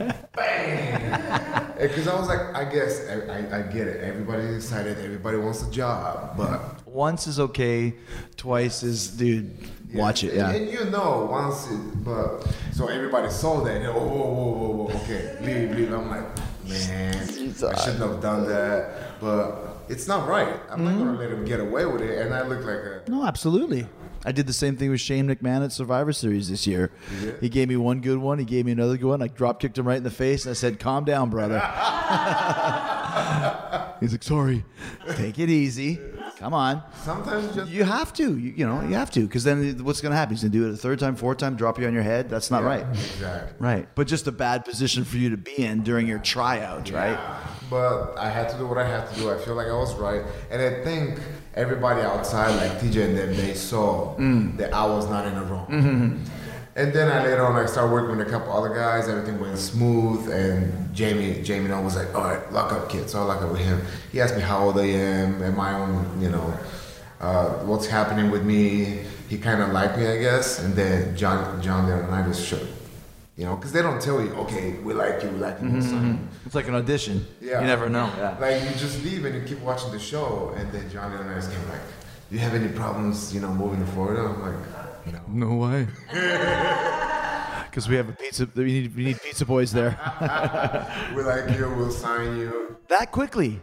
Bang! Because I was like, I guess, I get it. Everybody's excited. Everybody wants a job. But once is okay. Twice is, dude, watch it. Yeah. And once but so everybody saw that. And, whoa, okay, leave. I'm like, man, I shouldn't have done that. But it's not right. I'm not gonna let him get away with it. And I look like a No, absolutely. I did the same thing with Shane McMahon at Survivor Series this year. He gave me one good one. He gave me another good one. I drop kicked him right in the face, and I said, "Calm down, brother." He's like, "Sorry." Take it easy. Come on. Sometimes just You have to. You have to. Because then what's going to happen? He's going to do it a third time, fourth time, drop you on your head. That's not right. Exactly. Right. But just a bad position for you to be in during your tryout, right? But I had to do what I had to do. I feel like I was right. And I think everybody outside, like TJ and them, they saw that I was not in the wrong. Mm-hmm. And then later on, I started working with a couple other guys. Everything went smooth. And Jamie was like, all right, lock up, kid. So I lock up with him. He asked me how old I am I on, what's happening with me. He kind of liked me, I guess. And then John Leonidas shook. Because they don't tell you, okay, we like you, we'll sign you. It's like an audition. Yeah. You never know. Yeah. Like, you just leave and you keep watching the show, and then John Leonidas came like, do you have any problems, moving to Florida? I'm like, no. No way. Because we have a pizza. We need pizza boys there. We like you, we'll sign you. That quickly.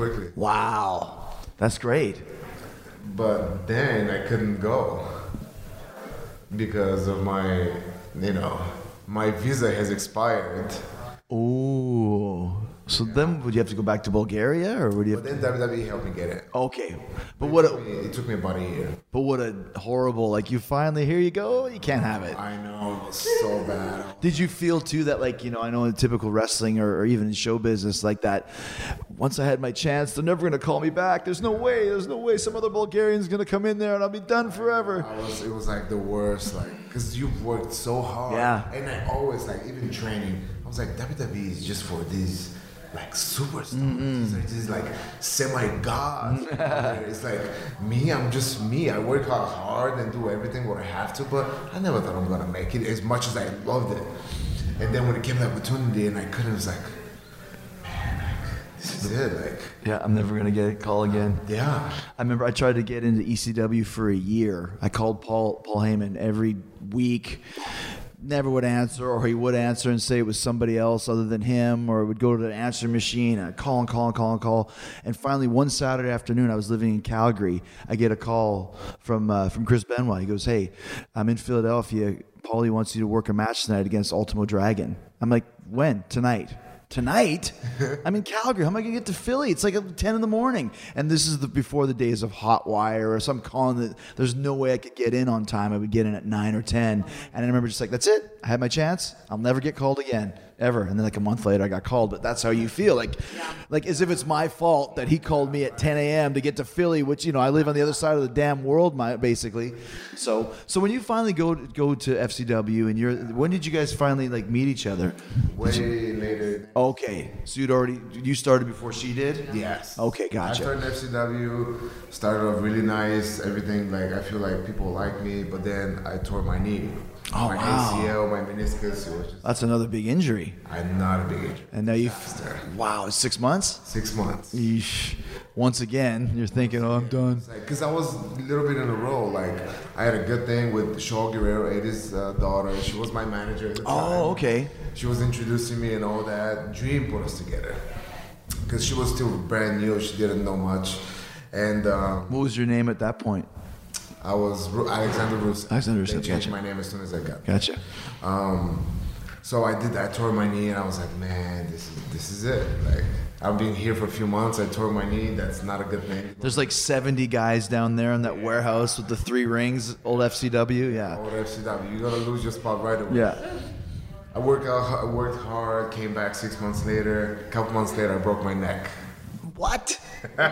Wow. That's great. But then I couldn't go because of my, my visa has expired. Ooh. So then would you have to go back to Bulgaria, or would you have But then WWE helped me get it. Okay. But It took me about a year. But what a horrible, you finally, here you go, you can't have it. I know, it was so bad. Did you feel too that I know in typical wrestling or even in show business like that, once I had my chance, they're never going to call me back. There's no way some other Bulgarian's going to come in there and I'll be done forever. It was like the worst, because you've worked so hard. Yeah. And I always, even training, I was like, WWE is just for these, superstars. These semi-gods. It's like, me, I'm just me. I work hard and do everything what I have to, but I never thought I'm going to make it as much as I loved it. And then when it came the opportunity and I couldn't, it was like, man, this is it. Yeah, I'm never going to get a call again. Yeah. I remember I tried to get into ECW for a year. I called Paul Heyman every week. Never would answer, or he would answer and say it was somebody else other than him, or would go to the answer machine. I'd call. And finally, one Saturday afternoon, I was living in Calgary. I get a call from Chris Benoit. He goes, "Hey, I'm in Philadelphia. Paulie wants you to work a match tonight against Ultimo Dragon." I'm like, "When? Tonight?" Tonight? I'm in Calgary. How am I going to get to Philly? It's 10 in the morning. And this is before the days of Hotwire or some calling that there's no way I could get in on time. I would get in at 9 or 10. And I remember just that's it. I had my chance. I'll never get called again. Ever. And then a month later I got called. But that's how you feel. Like as if it's my fault that he called me at 10 a.m. to get to Philly, which, I live on the other side of the damn world, basically. So when you finally go to FCW, and when did you guys finally meet each other? Way later. Okay, so you started before she did? Yes. Okay, gotcha. I started FCW, started off really nice, everything, I feel like people like me, but then I tore my knee. Oh, my wow. ACL, my meniscus, it was just... That's another big injury. I'm not a big injury. And now wow, it's 6 months? 6 months. Eesh. Once again, you're thinking, oh, I'm done. Because I was a little bit in a row. I had a good thing with Shaw Guerrero, Eddie's daughter. She was my manager at the time. Oh, okay. She was introducing me and all that. Dream put us together. Because she was still brand new. She didn't know much. And what was your name at that point? I was Alexander Rusev. Alexander Rusev, They changed gotcha. my name as soon as I got Gotcha. So I did that. I tore my knee, and I was like, man, this is it. I've been here for a few months. I tore my knee. That's not a good thing. There's 70 guys down there in that warehouse with the 3 rings, old FCW. Yeah. Old FCW. You're going to lose your spot right away. Yeah. I worked hard, came back 6 months later. A couple months later, I broke my neck. What?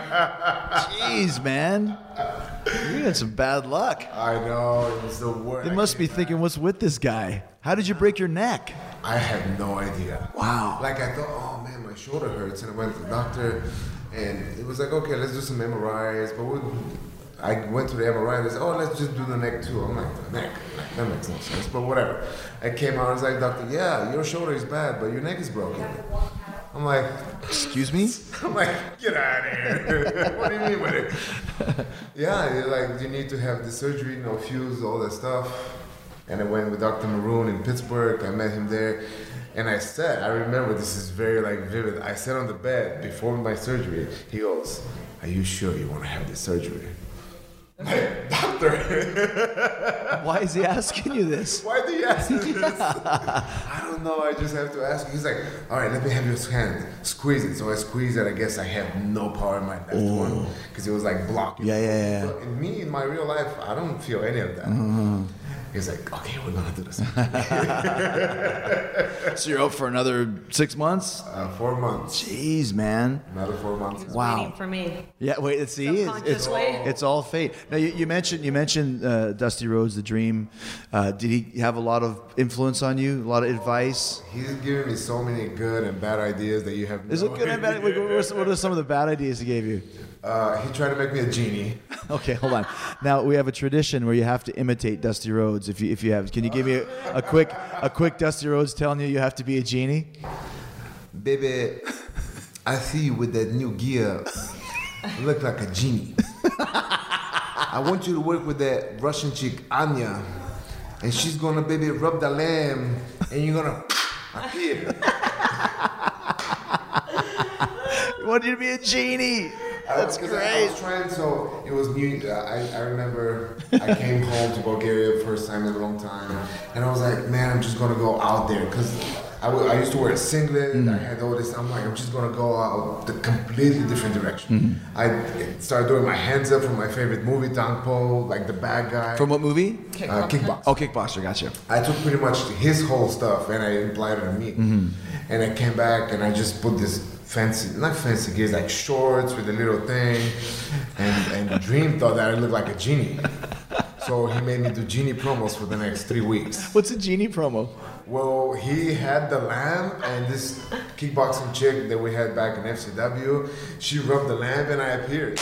Jeez, man. You had some bad luck. I know, it was the worst. They must be thinking, what's with this guy? How did you break your neck? I had no idea. Wow. I thought, oh man, my shoulder hurts. And I went to the doctor, and it was okay, let's do some MRIs. But I went to the MRI, and they said, oh, let's just do the neck too. I'm like, the neck? That makes no sense, but whatever. I came out, I was like, doctor, yeah, your shoulder is bad, but your neck is broken. I'm like, excuse me? I'm like, get out of here. What do you mean with it? Yeah, you need to have the surgery, no fuse, all that stuff. And I went with Dr. Maroon in Pittsburgh. I met him there. And I remember this is very vivid. I sat on the bed before my surgery. He goes, are you sure you want to have this surgery? Like, doctor, Why is he asking you this? why do you ask me this? I don't know. I just have to ask. He's like, all right, let me have your hand. Squeeze it. So I squeeze it. I guess I have no power in my left one because it was like blocking. Yeah. But in me, in my real life, I don't feel any of that. He's like, okay, we're gonna do this. So you're out for another 6 months? 4 months. Jeez, man. Another 4 months. Wow. Waiting for me. Yeah, wait. Let's see. It's all fate. Now you mentioned Dusty Rhodes, The Dream. Did he have a lot of influence on you? A lot of advice? He's giving me so many good and bad ideas that you have. Is it good and bad? What are some of the bad ideas he gave you? He tried to make me a genie. Okay, hold on. Now we have a tradition where you have to imitate Dusty Rhodes. If you have, can you give me a quick Dusty Rhodes telling you have to be a genie? Baby, I see you with that new gear. You look like a genie. I want you to work with that Russian chick, Anya. And she's gonna, baby, rub the lamb. And you're gonna appear. I want you to be a genie. That's great. I was trying, so it was new. I remember I came home to Bulgaria first time in a long time. And I was like, man, I'm just gonna go out there. Because I used to wear a singlet. I had all this. I'm like, I'm just gonna go out the completely different direction. I started doing my hands up from my favorite movie, Tangpo, like the bad guy. From what movie? Kickboxer. Oh, Kickboxer. Gotcha. I took pretty much his whole stuff and I applied it on me. And I came back and I just put this not fancy gears, like shorts with a little thing. And Dream thought that I looked like a genie. So he made me do genie promos for the next 3 weeks. What's a genie promo? Well, he had the lamp and this kickboxing chick that we had back in FCW, she rubbed the lamp and I appeared.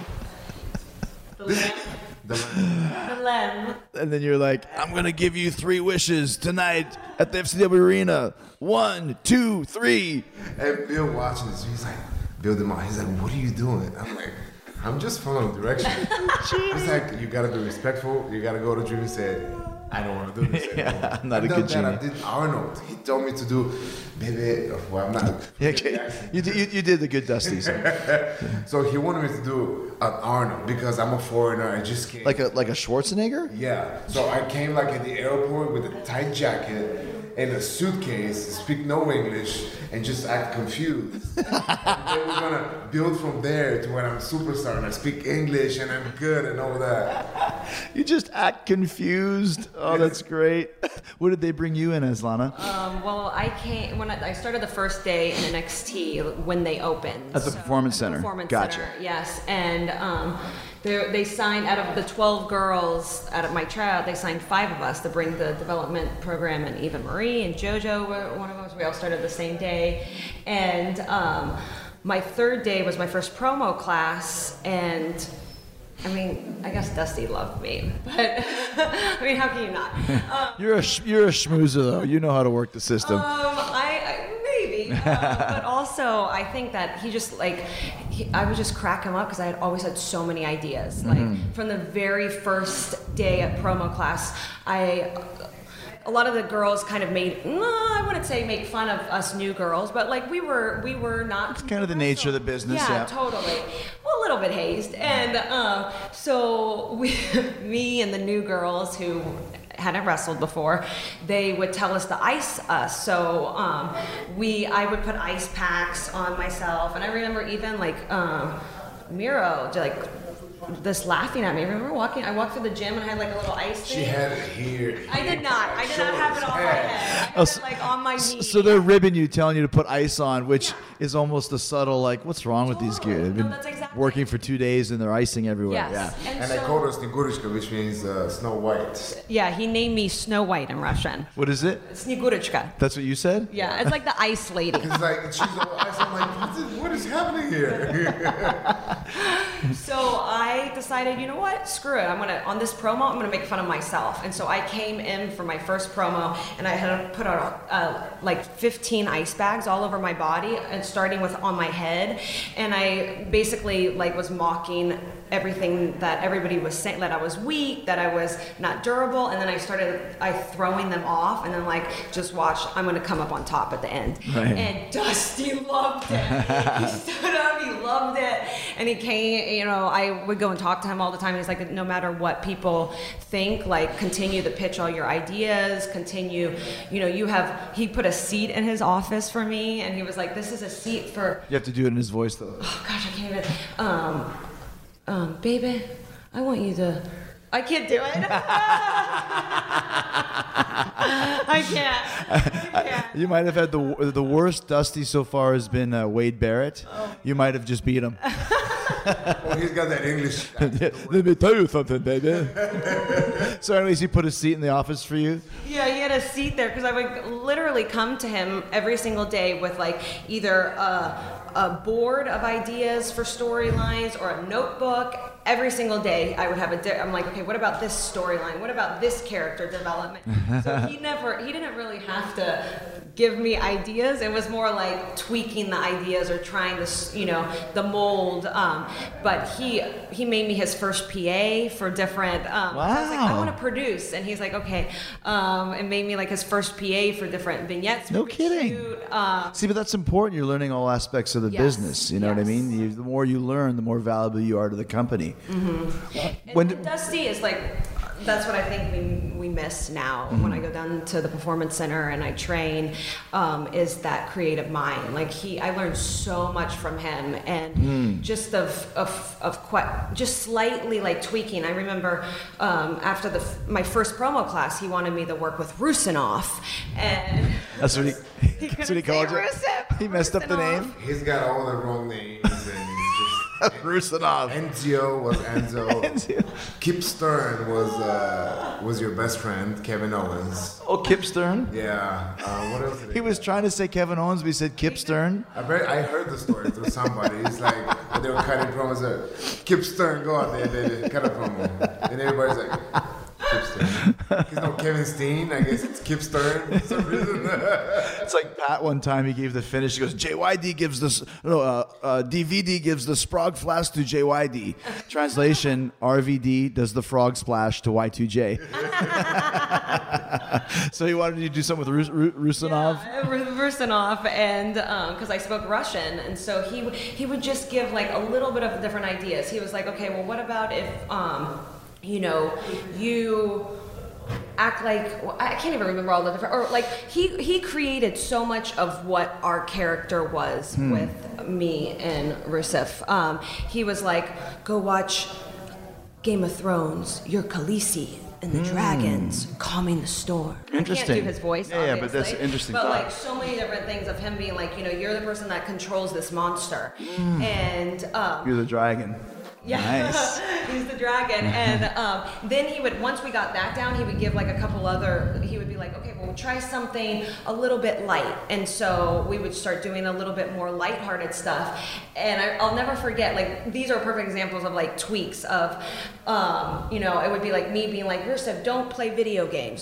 The lamb. And then you're like, I'm gonna give you 3 wishes tonight at the FCW arena. 1, 2, 3. And Bill watching this, he's like, Bill DeMont, he's like, what are you doing? I'm like, I'm just following direction. He's like, you gotta be respectful. You gotta go to Dream and say, I don't want to do this anymore. Yeah, I'm not a good genie. I did Arnold. He told me to do, baby. Well, I'm not. Okay. You did the good Dusty. So he wanted me to do an Arnold because I'm a foreigner. I just came. Like a Schwarzenegger? Yeah. So I came like at the airport with a tight jacket and a suitcase, speak no English, and just act confused. And then we're gonna build from there to when I'm a superstar and I speak English and I'm good and all that. You just act confused. Oh, that's great. What did they bring you in as, Lana? Well, I came when I started the first day in NXT when they opened At the Performance Center. Gotcha. Center, yes, and they signed out of the 12 girls out of my tryout. They signed 5 of us to bring the development program, and Eva Marie and JoJo were one of us. We all started the same day, and my third day was my first promo class, and I mean, I guess Dusty loved me, but I mean, how can you not? You're a schmoozer, though. You know how to work the system. Maybe, but also I think that he just I would just crack him up because I had always had so many ideas. Like from the very first day at promo class, a lot of the girls kind of I wouldn't say make fun of us new girls, but like we were not. It's kind of the nature of the business. Yeah. Totally. Well, a little bit hazed, and so me and the new girls who hadn't wrestled before, they would tell us to ice us. So I would put ice packs on myself, and I remember even Miro this laughing at me. Remember I walked through the gym and I had like a little ice thing. She had it here. I did not have it on my head. I had it like on my knee. So they're ribbing you, telling you to put ice on, which is almost a subtle what's wrong with these gear? They've been working for 2 days and they're icing everywhere. Yes. Yeah. And I called her Snegurishka, which means Snow White. Yeah, he named me Snow White in Russian. What is it? Snegurishka. That's what you said? Yeah, it's like the ice lady. It's like she's all ice. I'm like, what is happening here? So I decided, you know what? Screw it. On this promo, I'm gonna make fun of myself. And so I came in for my first promo, and I had to put out like 15 ice bags all over my body, and starting with on my head. And I basically really like was mocking everything that everybody was saying, that I was weak, that I was not durable, and then I started throwing them off, and then like, just watch, I'm gonna come up on top at the end. Right. And Dusty loved it. He stood up, he loved it, and he came, you know, I would go and talk to him all the time. He's like, no matter what people think, like, continue to pitch all your ideas, continue, you know, he put a seat in his office for me, and he was like, this is a seat for... You have to do it in his voice, though. Oh, gosh, I can't even... baby, I want you to... I can't do it. I can't. You might have had the worst Dusty so far has been Wade Barrett. Oh. You might have just beat him. Well, he's got that English. Let me tell you something, baby. So anyways, he put a seat in the office for you? Yeah, he had a seat there because I would literally come to him every single day with like either a board of ideas for storylines or a notebook. Every single day I would have I'm like, okay, what about this storyline? What about this character development? So he didn't really have to give me ideas. It was more like tweaking the ideas or trying to, you know, the mold. But he made me his first PA for different, I was like, I want to produce. And he's like, okay. And made me like his first PA for different vignettes. No kidding. See, but that's important. You're learning all aspects of the business. You know what I mean? The more you learn, the more valuable you are to the company. Mm-hmm. And Dusty is like, that's what I think we miss now when I go down to the Performance Center and I train, is that creative mind. Like I learned so much from him, and just just slightly like tweaking. I remember after my first promo class, he wanted me to work with Rusinov, and that's what he called you. He messed up the name. He's got all the wrong names, and he's just. Rusinov. Enzio was Enzo. Kip Stern was your best friend, Kevin Owens. Oh, Kip Stern? Yeah. What else did he was trying to say Kevin Owens, but he said Kip Stern. I heard the story through somebody. It's like they were cutting promos. Kip Stern, go out there, they cut a promo, and everybody's like. Kip Stern. He's no Kevin Steen. I guess it's Kip Stern for some reason. It's like Pat one time he gave the finish. He goes, JYD gives this, DVD gives the Sprog Flash to JYD. Translation, RVD does the Frog Splash to Y2J. So he wanted you to do something with Rusinov? Yeah, Rusinov, and because I spoke Russian, and so he would just give like a little bit of different ideas. He was like, okay, well, what about if... you know, you act like, well, I can't even remember all the different, or like he created so much of what our character was with me and Rusev. He was like, go watch Game of Thrones, you're Khaleesi and the dragons calming the storm. Interesting. I can't do his voice, obviously, but that's an interesting But thought. like so many different things of him being like, you know, you're the person that controls this monster. And You're the dragon. yeah, Nice. He's the dragon. And then he would, once we got that down, he would give like a couple other, he would be like, okay, well, try something a little bit light. And so we would start doing a little bit more lighthearted stuff. And I'll never forget, like, these are perfect examples of like tweaks of, you know, it would be like me being like, Rusev, don't play video games.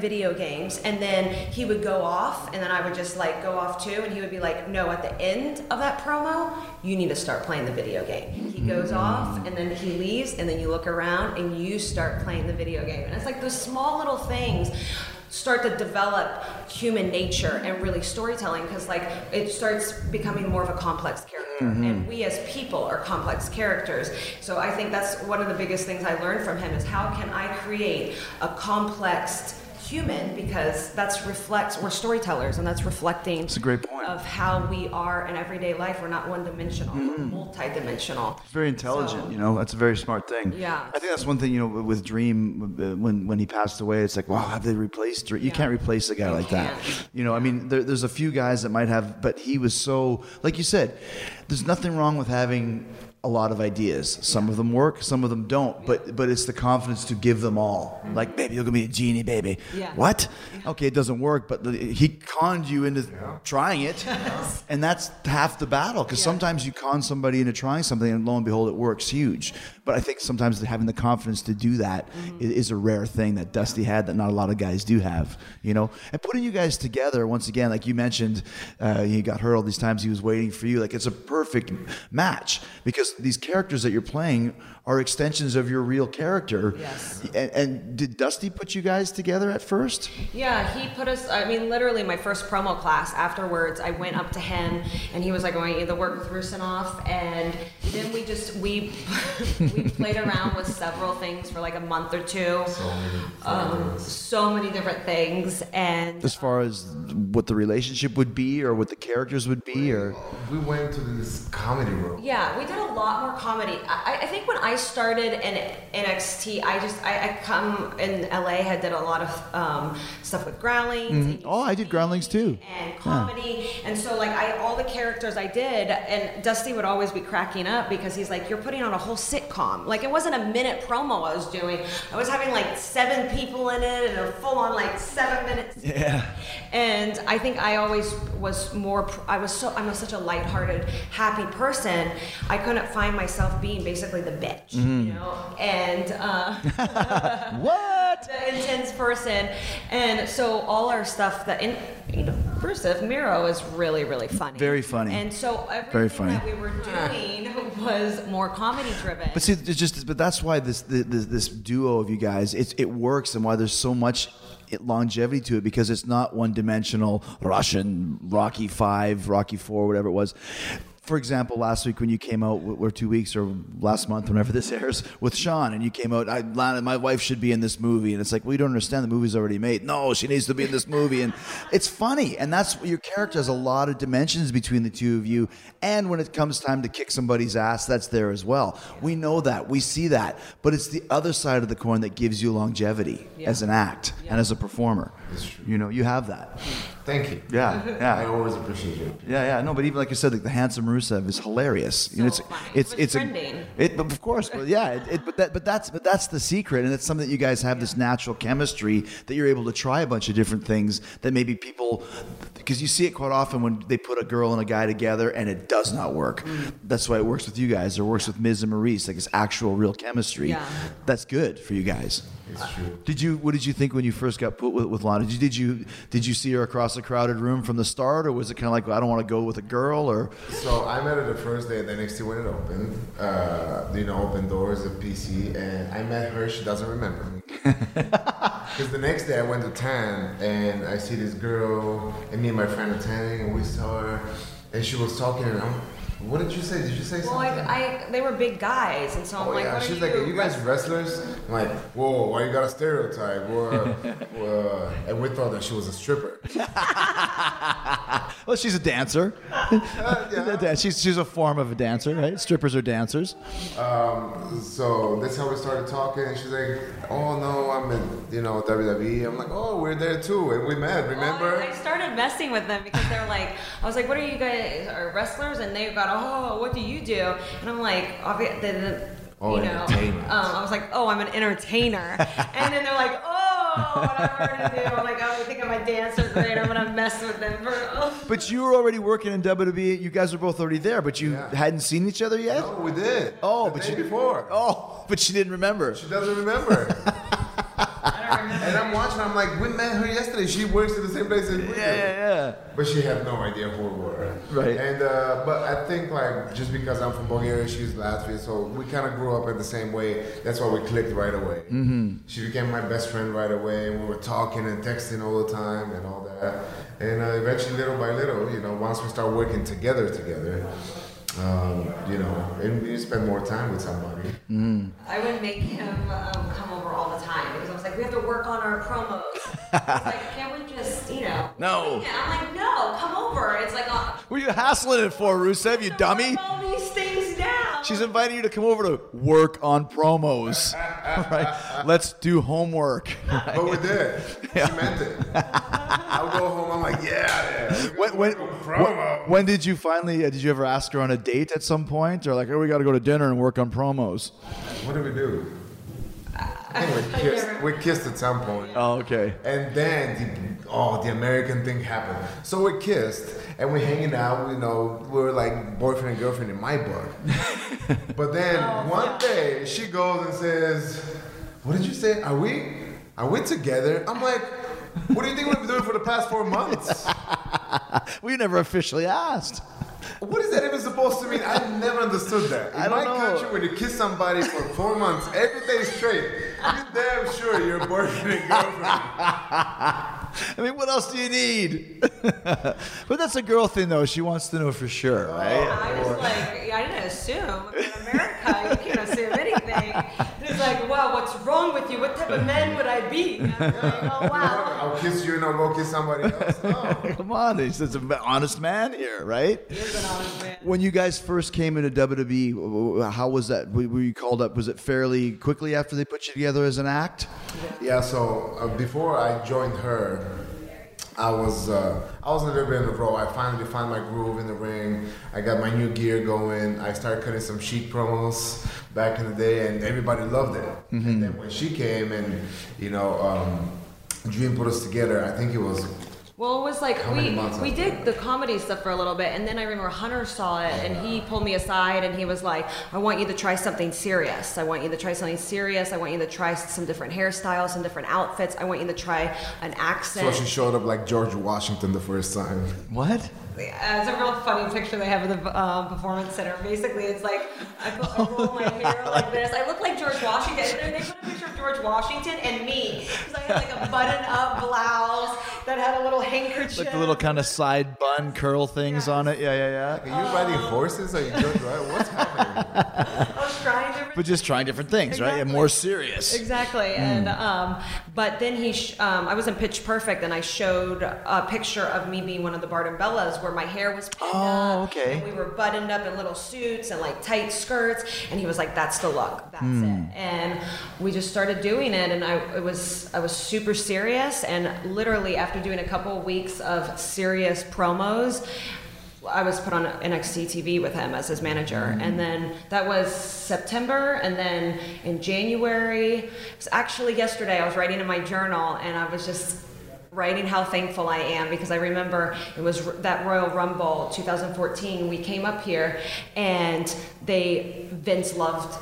And then he would go off, and then I would just like go off too. And he would be like, no, at the end of that promo, you need to start playing the video game. He goes off, and then he leaves, and then you look around and you start playing the video game. And it's like those small little things start to develop human nature and really storytelling, because like it starts becoming more of a complex character, and we as people are complex characters. So I think that's one of the biggest things I learned from him, is how can I create a complex human, because we're storytellers, and that's reflecting That's a great point. of how we are in everyday life. We're not one-dimensional, we're multi-dimensional. It's very intelligent, you know. That's a very smart thing. Yeah. I think that's one thing, you know, with Dream, when he passed away, it's like, wow, have they replaced Dream? You can't replace a guy like that. You know, I mean, there's a few guys that might have, but he was so, like you said, there's nothing wrong with having a lot of ideas. Some of them work, some of them don't. But it's the confidence to give them all. Like, baby, you're gonna be a genie, baby. Yeah. What? Okay, it doesn't work, but he conned you into trying it, and that's half the battle. Because sometimes you con somebody into trying something, and lo and behold, it works huge. But I think sometimes having the confidence to do that is a rare thing that Dusty had, that not a lot of guys do have. You know, and putting you guys together once again, like you mentioned, you got hurt all these times. He was waiting for you. Like, it's a perfect match, because these characters that you're playing are extensions of your real character. Yes. And did Dusty put you guys together at first? Yeah, he put us, I mean, literally my first promo class afterwards, I went up to him and he was like, I want you to work with Rusinoff. And then we played around with several things for like a month or two. So many different things. And as far as what the relationship would be or what the characters would be, or we went to this comedy room. yeah, we did a lot more comedy. I think when I started in NXT, I come in LA, I did a lot of stuff with Groundlings. Oh, I did Groundlings too. And comedy. And so like all the characters I did, and Dusty would always be cracking up because he's like, you're putting on a whole sitcom. Like it wasn't a minute promo I was doing. I was having like 7 people in it and a full on like 7 minutes. Yeah. And I think I always was more, I'm such a lighthearted, happy person. I couldn't find myself being basically the bitch, you know, and What? the intense person. And so all our stuff Rusev, Miro is really, really funny. Very funny. And so Very everything funny. that we were doing was more comedy driven. But see, but that's why this duo of you guys, it works, and why there's so much longevity to it, because it's not one-dimensional Russian Rocky 5, Rocky 4, whatever it was. For example, last week when you came out, or 2 weeks, or last month, whenever this airs, with Sean, and you came out, my wife should be in this movie, and it's like, well, you don't understand, the movie's already made. No, she needs to be in this movie, and it's funny, and that's your character has a lot of dimensions between the two of you, and when it comes time to kick somebody's ass, that's there as well. We know that, we see that, but it's the other side of the coin that gives you longevity as an act and as a performer. It's true. You know, you have that. Thank you. Yeah. I always appreciate it. Yeah. No, but even like I said, like the handsome Rusev is hilarious. So funny. It's trending. But of course, but yeah. But that's the secret, and it's something that you guys have this natural chemistry that you're able to try a bunch of different things that maybe people, because you see it quite often when they put a girl and a guy together and it does not work. That's why it works with you guys, or works with Miz and Maurice. Like it's actual, real chemistry. Yeah. That's good for you guys. It's true. What did you think when you first got put with Lana? Did you see her across a crowded room from the start, or was it kind of like, well, I don't want to go with a girl, or? So I met her the first day at NXT when it opened. Open doors at PC, and I met her. She doesn't remember me. Because the next day I went to Tan, and I see this girl, and me and my friend are tanning, and we saw her, and she was talking, and what did you say? Did you say something? Well, they were big guys, and so I'm like, what she's are like, are you guys wrestlers? I'm like, whoa, why you got a stereotype? And we thought that she was a stripper. Well, she's a dancer. Yeah. She's a form of a dancer, right? Strippers are dancers. So that's how we started talking, and she's like, oh no, I'm in, WWE. I'm like, oh, we're there too, and we met, remember? I started messing with them because they're like, I was like, what are you guys, are wrestlers? And they got, oh, what do you do? And I'm like, entertainment. I was like, oh, I'm an entertainer. And then they're like, oh, whatever to do. I'm like, oh, I think I'm a dancer, great. I'm gonna mess with them. But you were already working in WWE. You guys were both already there, but you hadn't seen each other yet? No, we did. Oh, the day before. Oh, but she didn't remember. She doesn't remember. And I'm watching, I'm like, we met her yesterday. She works at the same place as we do. Yeah. But she had no idea who we were. Right. And but I think like just because I'm from Bulgaria, she's Latvia, so we kind of grew up in the same way. That's why we clicked right away. Mm-hmm. She became my best friend right away, and we were talking and texting all the time and all that. And eventually, little by little, once we start working together. And you spend more time with somebody. Mm. I would make him come over all the time because I was like, we have to work on our promos. He's like, can't we just, No. Yeah. I'm like, no, come over. It's like, What are you hassling it for, Rusev, you dummy? All these things down. She's inviting you to come over to work on promos. Right? Let's do homework. Right? But we did. She meant it. I'll go home. I'm like, When did you finally? Did you ever ask her on a date at some point, or like, oh, we got to go to dinner and work on promos? What did we do? I think we kissed at some point. Oh, okay. And then the American thing happened. So we kissed and we're hanging out. We were like boyfriend and girlfriend in my book. But then one day she goes and says, "What did you say? Are we together?" I'm like, "What do you think we've been doing for the past 4 months?" We never officially asked. What is that even supposed supposed to mean? I never understood that. In my country, when you kiss somebody for 4 months, every day straight, you're damn sure you're boyfriend and girlfriend. I mean, what else do you need? But that's a girl thing, though. She wants to know for sure, right? I was like, I didn't assume. In America, you can't assume anything. He's like, wow, what's wrong with you? What type of man would I be? And I was like, oh, wow. I'll kiss you and I'll go kiss somebody else. No. Come on, he's an honest man here, right? He is an honest man. When you guys first came into WWE, how was that? Were you called up? Was it fairly quickly after they put you together as an act? Yeah, so before I joined her, I was a little bit in the role. I finally found my groove in the ring. I got my new gear going. I started cutting some Sheik promos back in the day, and everybody loved it. Mm-hmm. And then when she came and, Dream put us together, I think it was... Well, it was like we did the comedy stuff for a little bit, and then I remember Hunter saw it, and he pulled me aside, and he was like, I want you to try something serious. I want you to try something serious. I want you to try some different hairstyles, some different outfits. I want you to try an accent. So she showed up like George Washington the first time. What? It's a real funny picture they have of the Performance Center. Basically, it's like I roll my hair like this. I look like George Washington. And they put a picture of George Washington and me, because I had like a button-up blouse that had a little handkerchief. Like the little kind of side bun curl things on it. Yeah. Are you riding horses? Are you doing right? What's happening? I was trying different. But just trying different things, Exactly. right? And more serious. Exactly. And but then I was in Pitch Perfect, and I showed a picture of me being one of the Bart and Bellas, where my hair was pinned up, okay. and we were buttoned up in little suits and like tight skirts, and he was like, "That's the look. That's it." And we just started doing it, and I was super serious, and literally after doing a couple of weeks of serious promos, I was put on NXT TV with him as his manager, and then that was September, and then in January, it was actually yesterday, I was writing in my journal, and I was just writing how thankful I am, because I remember it was that Royal Rumble 2014, we came up here, and Vince loved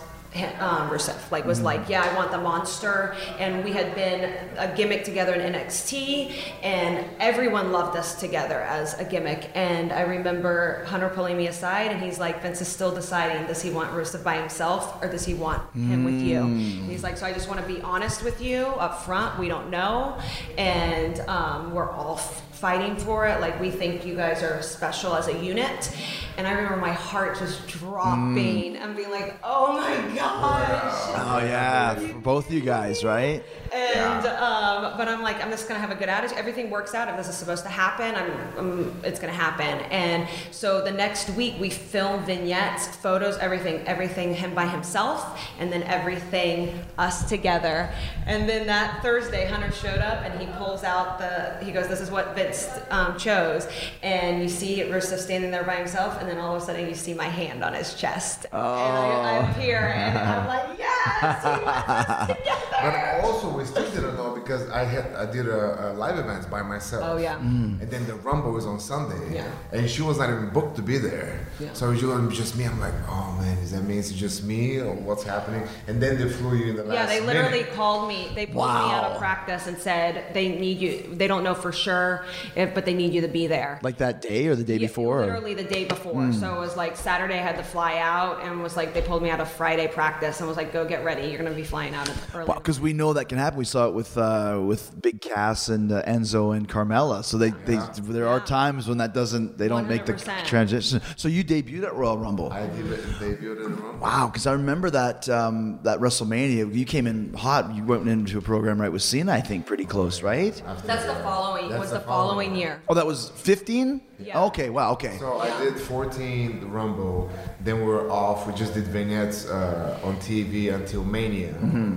Rusev, was like, yeah, I want the monster, and we had been a gimmick together in NXT, and everyone loved us together as a gimmick. And I remember Hunter pulling me aside, and he's like, Vince is still deciding, does he want Rusev by himself, or does he want him with you? And he's like, so I just want to be honest with you up front, we don't know, and we're all fighting for it, like we think you guys are special as a unit. And I remember my heart just dropping and being like, oh my gosh. Oh yeah, for both of you guys, right? And but I'm like, I'm just gonna have a good attitude. Everything works out. If this is supposed to happen, it's gonna happen. And so the next week we filmed vignettes, photos, everything him by himself, and then everything us together. And then that Thursday, Hunter showed up, and he pulls out he goes, this is what Vince chose. And you see Rusev standing there by himself, and then all of a sudden you see my hand on his chest. And I appear, and I'm like, yes, he wants us together. But also, we still didn't know, because I did a live events by myself. Oh yeah. And then the Rumble was on Sunday. Yeah. And she was not even booked to be there. Yeah. So it was just me. I'm like, oh man, does that mean it's just me, or what's happening? And then they flew you in the last Yeah, they literally minute. called me. They pulled me out of practice and said they need you. They don't know for sure, but they need you to be there. Like that day or the day before? Literally the day before. So it was like Saturday I had to fly out, and was like, they pulled me out of Friday practice and was like, go get ready. You're going to be flying out early. Well, because we know that can happen. We saw it with Big Cass and Enzo and Carmella. So there are times when they don't make the 100%. transition. So you debuted at Royal Rumble. I debuted in the Rumble. Wow, because I remember that WrestleMania. You came in hot. You went into a program right with Cena, I think, pretty close, right? That's the following year. Oh, that was 15? Yeah. Okay, wow, okay. So I did 14 the Rumble, then we were off. We just did vignettes on TV until Mania.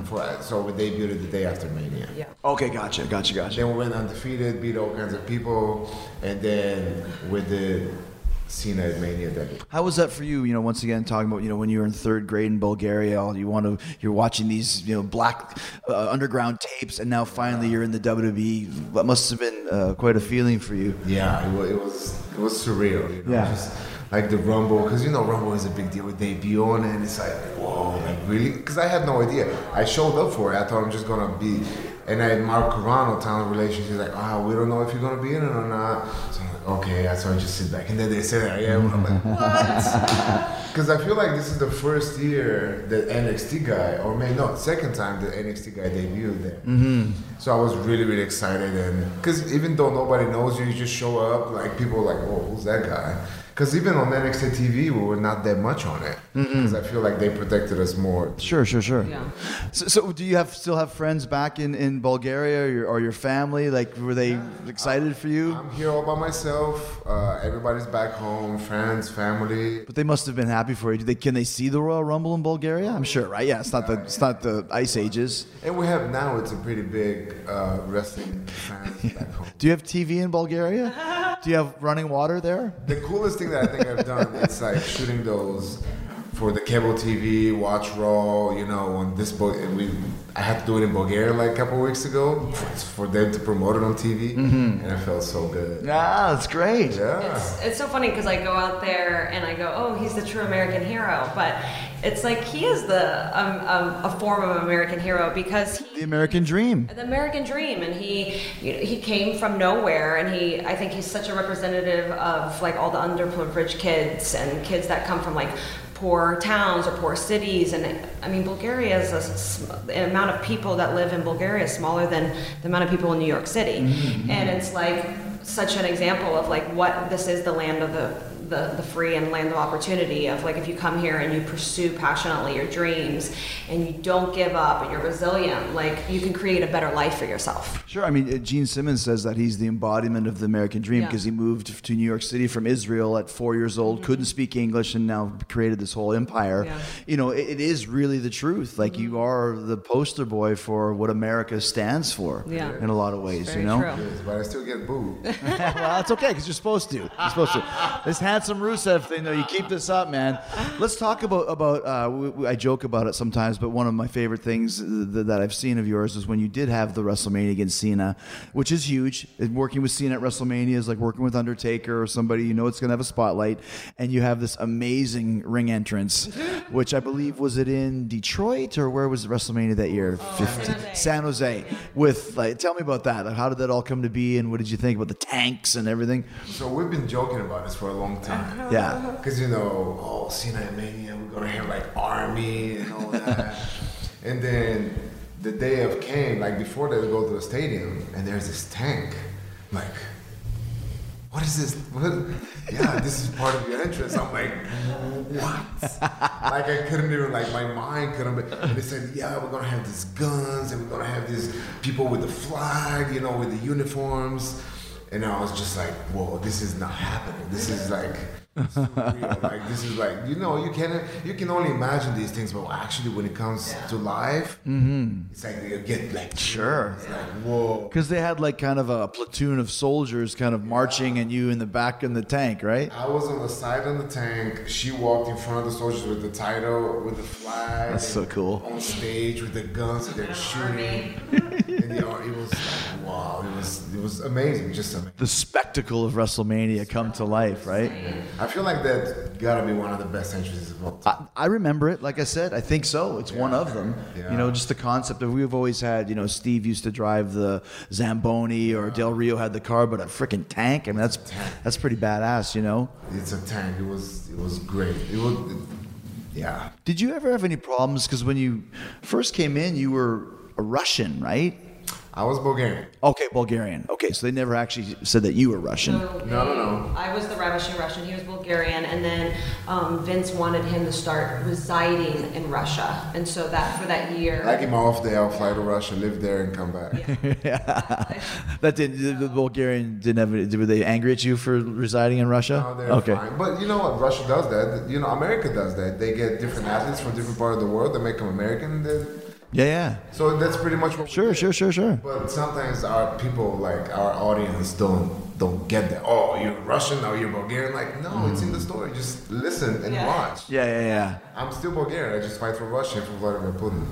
So we debuted the day after Mania. Yeah. Okay, gotcha. Then we went undefeated, beat all kinds of people, and then we did Cena at Mania that day. How was that for you? Once again, talking about when you were in third grade in Bulgaria, you're watching these black underground tapes, and now finally you're in the WWE. That must have been quite a feeling for you. Yeah, it was surreal. Yeah. Just like the Rumble, because Rumble is a big deal with debut, and it's like, whoa, like really? Because I had no idea. I showed up for it. I thought I'm just gonna be, and I had Mark Carano, talent relations. He's like, we don't know if you're gonna be in it or not. So I'm like, okay, so I just sit back. And then they say that, yeah, I'm like, what? Because I feel like this is the first year that NXT guy, or maybe not, second time that NXT guy debuted there. Mm-hmm. So I was really, really excited. And because even though nobody knows you, you just show up, like people are like, oh, who's that guy? Because even on NXT TV, we were not that much on it. Because I feel like they protected us more. Sure. Yeah. So do you still have friends back in Bulgaria or your family? Like, were they excited for you? I'm here all by myself. Everybody's back home, friends, family. But they must have been happy for you. Can they see the Royal Rumble in Bulgaria? I'm sure, right? Yeah, it's not the Ice Ages. And we have now, it's a pretty big wrestling fans back home. Do you have TV in Bulgaria? Do you have running water there? The coolest thing that I think I've done is like shooting those for the cable TV, watch Raw, on this book. I had to do it in Bulgaria like a couple of weeks ago for them to promote it on TV, and it felt so good. Ah, that's great. Yeah. It's so funny because I go out there and I go, oh, he's the true American hero, but it's like he is a form of American hero because The American Dream. The American Dream, and he came from nowhere, and I think he's such a representative of like all the underprivileged kids and kids that come from like poor towns or poor cities. And I mean, Bulgaria is the amount of people that live in Bulgaria is smaller than the amount of people in New York City. And it's like such an example of like what this is, the land of the free and land of opportunity, of like if you come here and you pursue passionately your dreams and you don't give up and you're resilient, like you can create a better life for yourself. Sure. I mean, Gene Simmons says that he's the embodiment of the American dream because he moved to New York City from Israel at 4 years old, couldn't speak English, and now created this whole empire. Yeah. It is really the truth. Like you are the poster boy for what America stands for in a lot of ways, Very True. Yes, but I still get booed. Well, that's okay because you're supposed to. This handsome Rusev thing, though, you keep this up, man. Let's talk about I joke about it sometimes, but one of my favorite things that I've seen of yours is when you did have the WrestleMania against Cena, which is huge. Working with Cena at WrestleMania is like working with Undertaker or somebody it's going to have a spotlight, and you have this amazing ring entrance, which I believe was it in Detroit or where was WrestleMania that year? San Jose. With tell me about that. Like, how did that all come to be, and what did you think about the tanks and everything? So we've been joking about this for a long time. Yeah. Because, Cena and Mania, we're going to have like Army and all that. And then the day of came, like before they go to the stadium, and there's this tank. I'm like, what is this? Yeah, this is part of your entrance. I'm like, what? Like I couldn't even, my mind couldn't. And they said, yeah, we're gonna have these guns, and we're gonna have these people with the flag, with the uniforms. And I was just like, whoa, this is not happening. This is like surreal. Like this is like, you can only imagine these things, but actually when it comes to live, it's like you get like Sure. It's like, whoa. Because they had like kind of a platoon of soldiers kind of marching and you in the back in the tank, right? I was on the side of the tank. She walked in front of the soldiers with the title, with the flag. That's so cool. On stage with the guns and they're shooting. And it was like, wow, it was amazing, just amazing. The spectacle of WrestleMania come to life, right? I feel like that's gotta be one of the best entrances of all time. I remember it. Like I said, I think so. It's one of them. Yeah. Just the concept of we've always had. Steve used to drive the Zamboni, or Del Rio had the car, but a freaking tank. I mean, that's pretty badass. It's a tank. It was great. Yeah. Did you ever have any problems? Because when you first came in, you were a Russian, right? I was Bulgarian. Okay, Bulgarian. Okay, so they never actually said that you were Russian. No. I was the ravishing Russian. He was Bulgarian, and then Vince wanted him to start residing in Russia, and so that for that year. Like him off day, I'll fly to Russia, live there, and come back. That the Bulgarian didn't have. Were they angry at you for residing in Russia? No, they're fine. But you know what? Russia does that. America does that. They get different athletes from different part of the world. They make them American. Yeah. So that's pretty much what. Sure. But sometimes our people, like our audience, don't get that. Oh, you're Russian or you're Bulgarian. Like, no, it's in the story. Just listen and watch. Yeah. I'm still Bulgarian. I just fight for Russia and for Vladimir Putin.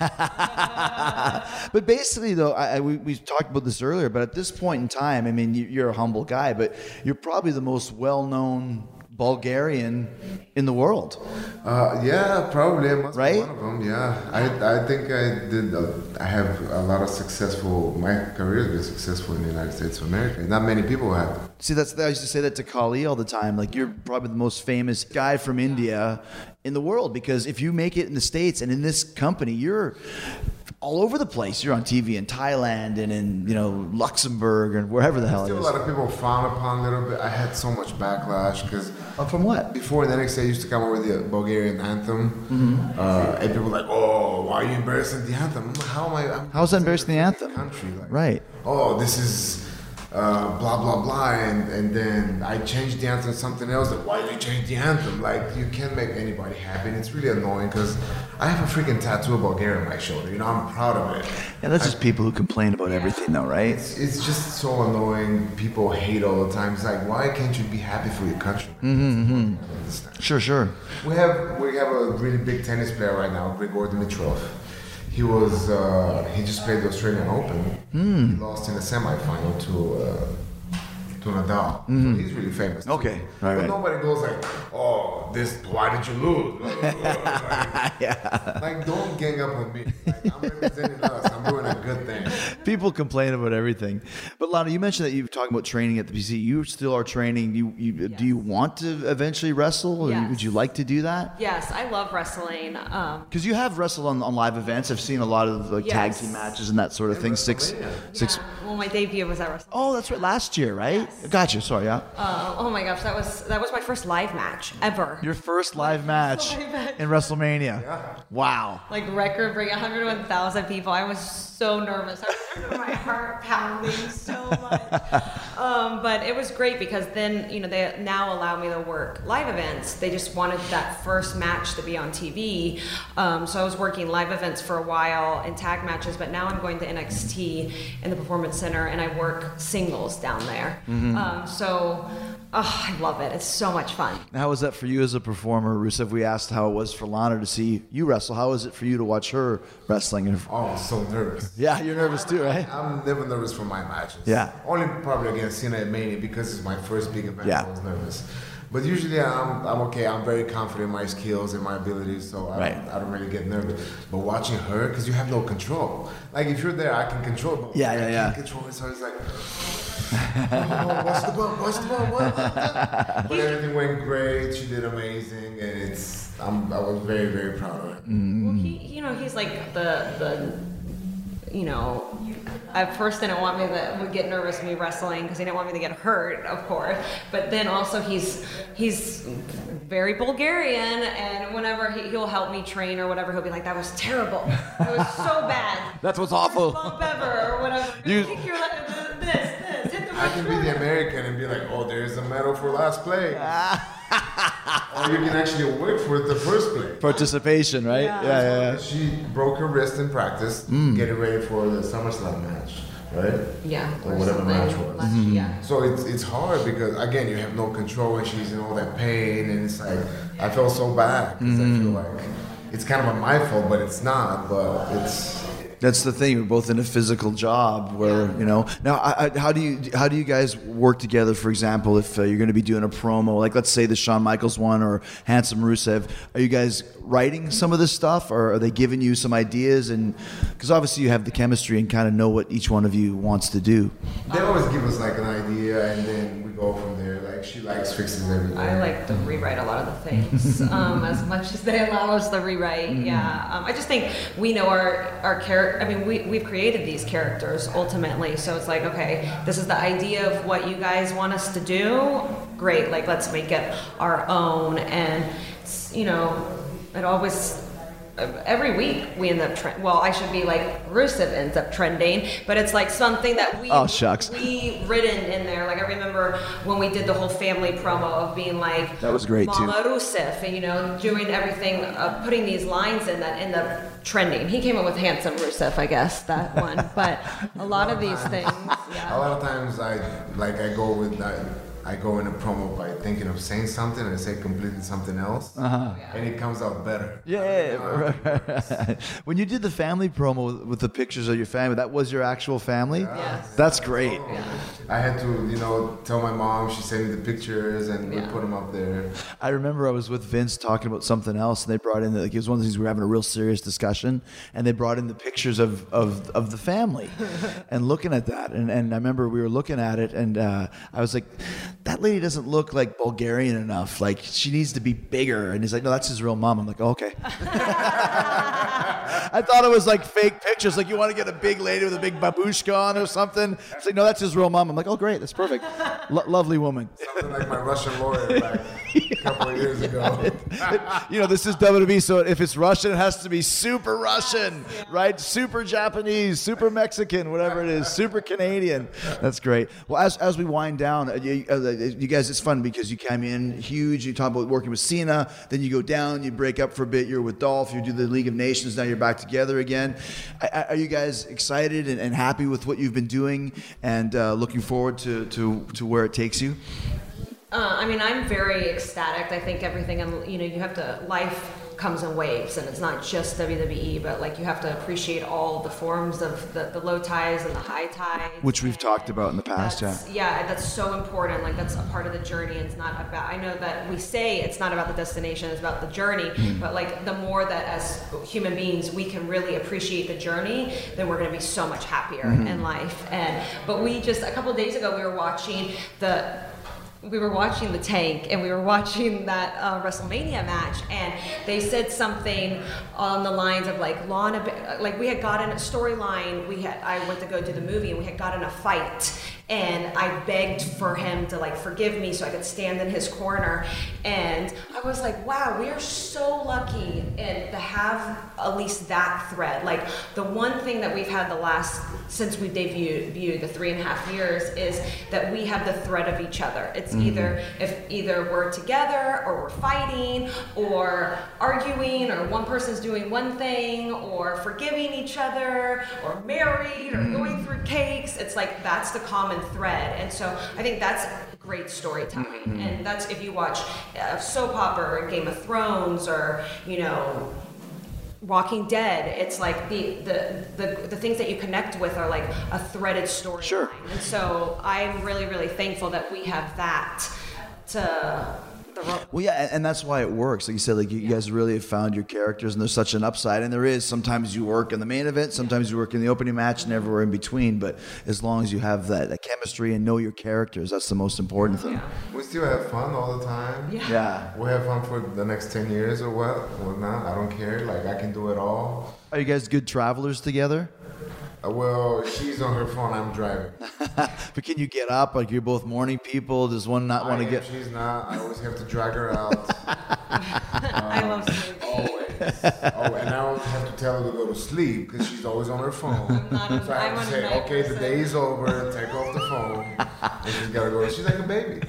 But basically, though, we talked about this earlier. But at this point in time, I mean, you're a humble guy, but you're probably the most well-known Bulgarian in the world. Yeah, probably. I must Right? be one of them. Yeah, I think I did. I have a lot of successful. My career has been successful in the United States of America. Not many people have. See, I used to say that to Kali all the time. Like, you're probably the most famous guy from India in the world, because if you make it in the States and in this company, you're all over the place. You're on TV in Thailand and in Luxembourg and wherever the hell it Still, is. a lot of people frown upon a little bit. I had so much backlash because. From what? Before in the NXT, I used to come up with the Bulgarian anthem, and people were like, "Oh, why are you embarrassing the anthem?" I'm like, How's that embarrassing the anthem? Country, like, Right. Oh, this is blah blah blah, and then I changed the anthem to something else. Like, why did you change the anthem? Like, you can't make anybody happy. And it's really annoying because I have a freaking tattoo of Bulgaria on my shoulder. I'm proud of it. Yeah, that's just people who complain about everything, though, right? It's just so annoying. People hate all the time. It's like, why can't you be happy for your country? I don't understand. Sure. We have a really big tennis player right now, Grigor Dimitrov. He just played the Australian Open. He lost in the semifinal to Nadal. So he's really famous. Too. Okay, right. But nobody goes like, "Oh, why did you lose?" Like, don't gang up on me. Like, I'm representing us. I'm doing a good thing. People complain about everything. But Lana, you mentioned that you were talking about training at the PC. You still are training. Do you want to eventually wrestle? Or Yes. would you like to do that? Yes, I love wrestling. Because you have wrestled on live events. I've seen a lot of tag Yes. team matches and that sort of thing. Six. Well, my debut was at WrestleMania. Oh, that's right. Last year, right? Yes. Gotcha. Sorry, yeah. Oh my gosh, that was my first live match ever. Your first live match live match. in WrestleMania. Wow. Like record break, 101,000 people. I was so nervous. I remember my heart pounding so much. But it was great because then, they now allow me to work live events. They just wanted that first match to be on TV. So I was working live events for a while in tag matches, but now I'm going to NXT in the Performance Center and I work singles down there. I love it. It's so much fun. How was that for you as a performer, Rusev? We asked how it was for Lana to see you wrestle. How was it for you to watch her wrestling? Oh, I'm so nervous. Yeah, you're nervous too, right? I'm never nervous for my matches. Yeah. Only probably against Cena at Mania because it's my first big event. Yeah. I was nervous. But usually I'm okay. I'm very confident in my skills and my abilities, so I don't really get nervous. But watching her, because you have no control. Like, if you're there, I can control. But I can't control it, so it's like, oh, what's the bump? What? But everything went great. She did amazing, and I was very, very proud of her. Well, he's like at first didn't want me to get nervous me wrestling because he didn't want me to get hurt, of course. But then also he's very Bulgarian, and whenever he'll help me train or whatever, he'll be like, "That was terrible. That was so bad. That was awful. Worst bump ever," or whatever. You- Kick your this. Hit the I can be the American and be like, "Oh, there's a medal for last place." Or you can actually work for the first place. Participation, right? Yeah. She broke her wrist in practice, getting ready for the SummerSlam match, right? Yeah. Or whatever match was. Yeah. So it's hard because, again, you have no control and she's in all that pain, and it's like, I felt so bad because I feel like it's kind of my fault, but it's not, but it's... That's the thing. We're both in a physical job where, Now, how do you guys work together? For example, if you're going to be doing a promo, like let's say the Shawn Michaels one or Handsome Rusev, are you guys writing some of this stuff, or are they giving you some ideas? And because obviously you have the chemistry and kind of know what each one of you wants to do. They always give us like an idea, and then we go from there. Like, she likes fixes everything. I like to rewrite a lot of the things as much as they allow us to rewrite. Yeah, I just think we know our character. I mean, we've created these characters ultimately, so it's like, okay, this is the idea of what you guys want us to do. Great, like let's make it our own, and it always. Every week we end up I should be like Rusev ends up trending, but it's like something that we written in there. Like I remember when we did the whole family promo of being like that was great Mama too. Rusev, and doing everything, putting these lines in that end up trending. He came up with Handsome Rusev, I guess, that one. But a lot of these things, A lot of times I go with that. I go in a promo by thinking of saying something and I say completely something else, and it comes out better. Right. When you did the family promo with the pictures of your family, that was your actual family? Yes. That's great. I had to, tell my mom. She sent me the pictures, and we put them up there. I remember I was with Vince talking about something else, and they brought in, it was one of the things we were having a real serious discussion, and they brought in the pictures of the family and looking at that. And I remember we were looking at it, and I was like, that lady doesn't look like Bulgarian enough. Like, she needs to be bigger. And he's like, no, that's his real mom. I'm like, oh, okay. I thought it was like fake pictures. Like, you want to get a big lady with a big babushka on or something? It's like, no, that's his real mom. I'm like, oh, great. That's perfect. Lovely woman. Something like my Russian lawyer back a couple of years ago. This is WWE, so if it's Russian, it has to be super Russian, right? Super Japanese, super Mexican, whatever it is, super Canadian. That's great. Well, as we wind down, you guys, it's fun because you came in huge. You talk about working with Cena, then you go down, you break up for a bit. You're with Dolph. You do the League of Nations. Now you're back together again. Are you guys excited and happy with what you've been doing and looking forward to where it takes you? I'm very ecstatic. I think everything, you have to, life comes in waves, and it's not just WWE, but like you have to appreciate all the forms of the low ties and the high ties. Which we've talked about in the past, Yeah, that's so important. Like, that's a part of the journey. It's not about, I know that we say it's not about the destination, it's about the journey, but like the more that as human beings we can really appreciate the journey, then we're going to be so much happier in life. But we just, a couple of days ago, we were watching the Tank, and we were watching that WrestleMania match, and they said something on the lines of like Lana, like we had gotten a storyline. I went to go do the movie, and we had gotten a fight, and I begged for him to like forgive me so I could stand in his corner, and I was like, wow, we are so lucky and to have at least that thread. Like, the one thing that we've had since we debuted the 3.5 years is that we have the thread of each other. It's either we're together or we're fighting or arguing, or one person's doing one thing, or forgiving each other, or married, or going through cakes. It's like, that's the common thread. And so I think that's great storytelling. And that's, if you watch soap opera or Game of Thrones, or Walking Dead, it's like the things that you connect with are like a threaded story. Sure. And so I'm really, really thankful that we have that to Well, yeah, and that's why it works. Like you said, like you guys really have found your characters, and there's such an upside. And there is, sometimes you work in the main event, sometimes you work in the opening match, and everywhere in between. But as long as you have that chemistry and know your characters, that's the most important thing. We still have fun all the time. Yeah. We have fun for the next 10 years or whatnot. I don't care. Like, I can do it all. Are you guys good travelers together? Well, she's on her phone, I'm driving. But can you get up? Like, you're both morning people. Does one not want to get... She's not. I always have to drag her out. I love sleep. Always. And I always have to tell her to go to sleep because she's always on her phone. So I have to say, okay, the day is over, take off the phone. And she's got to go. She's like a baby.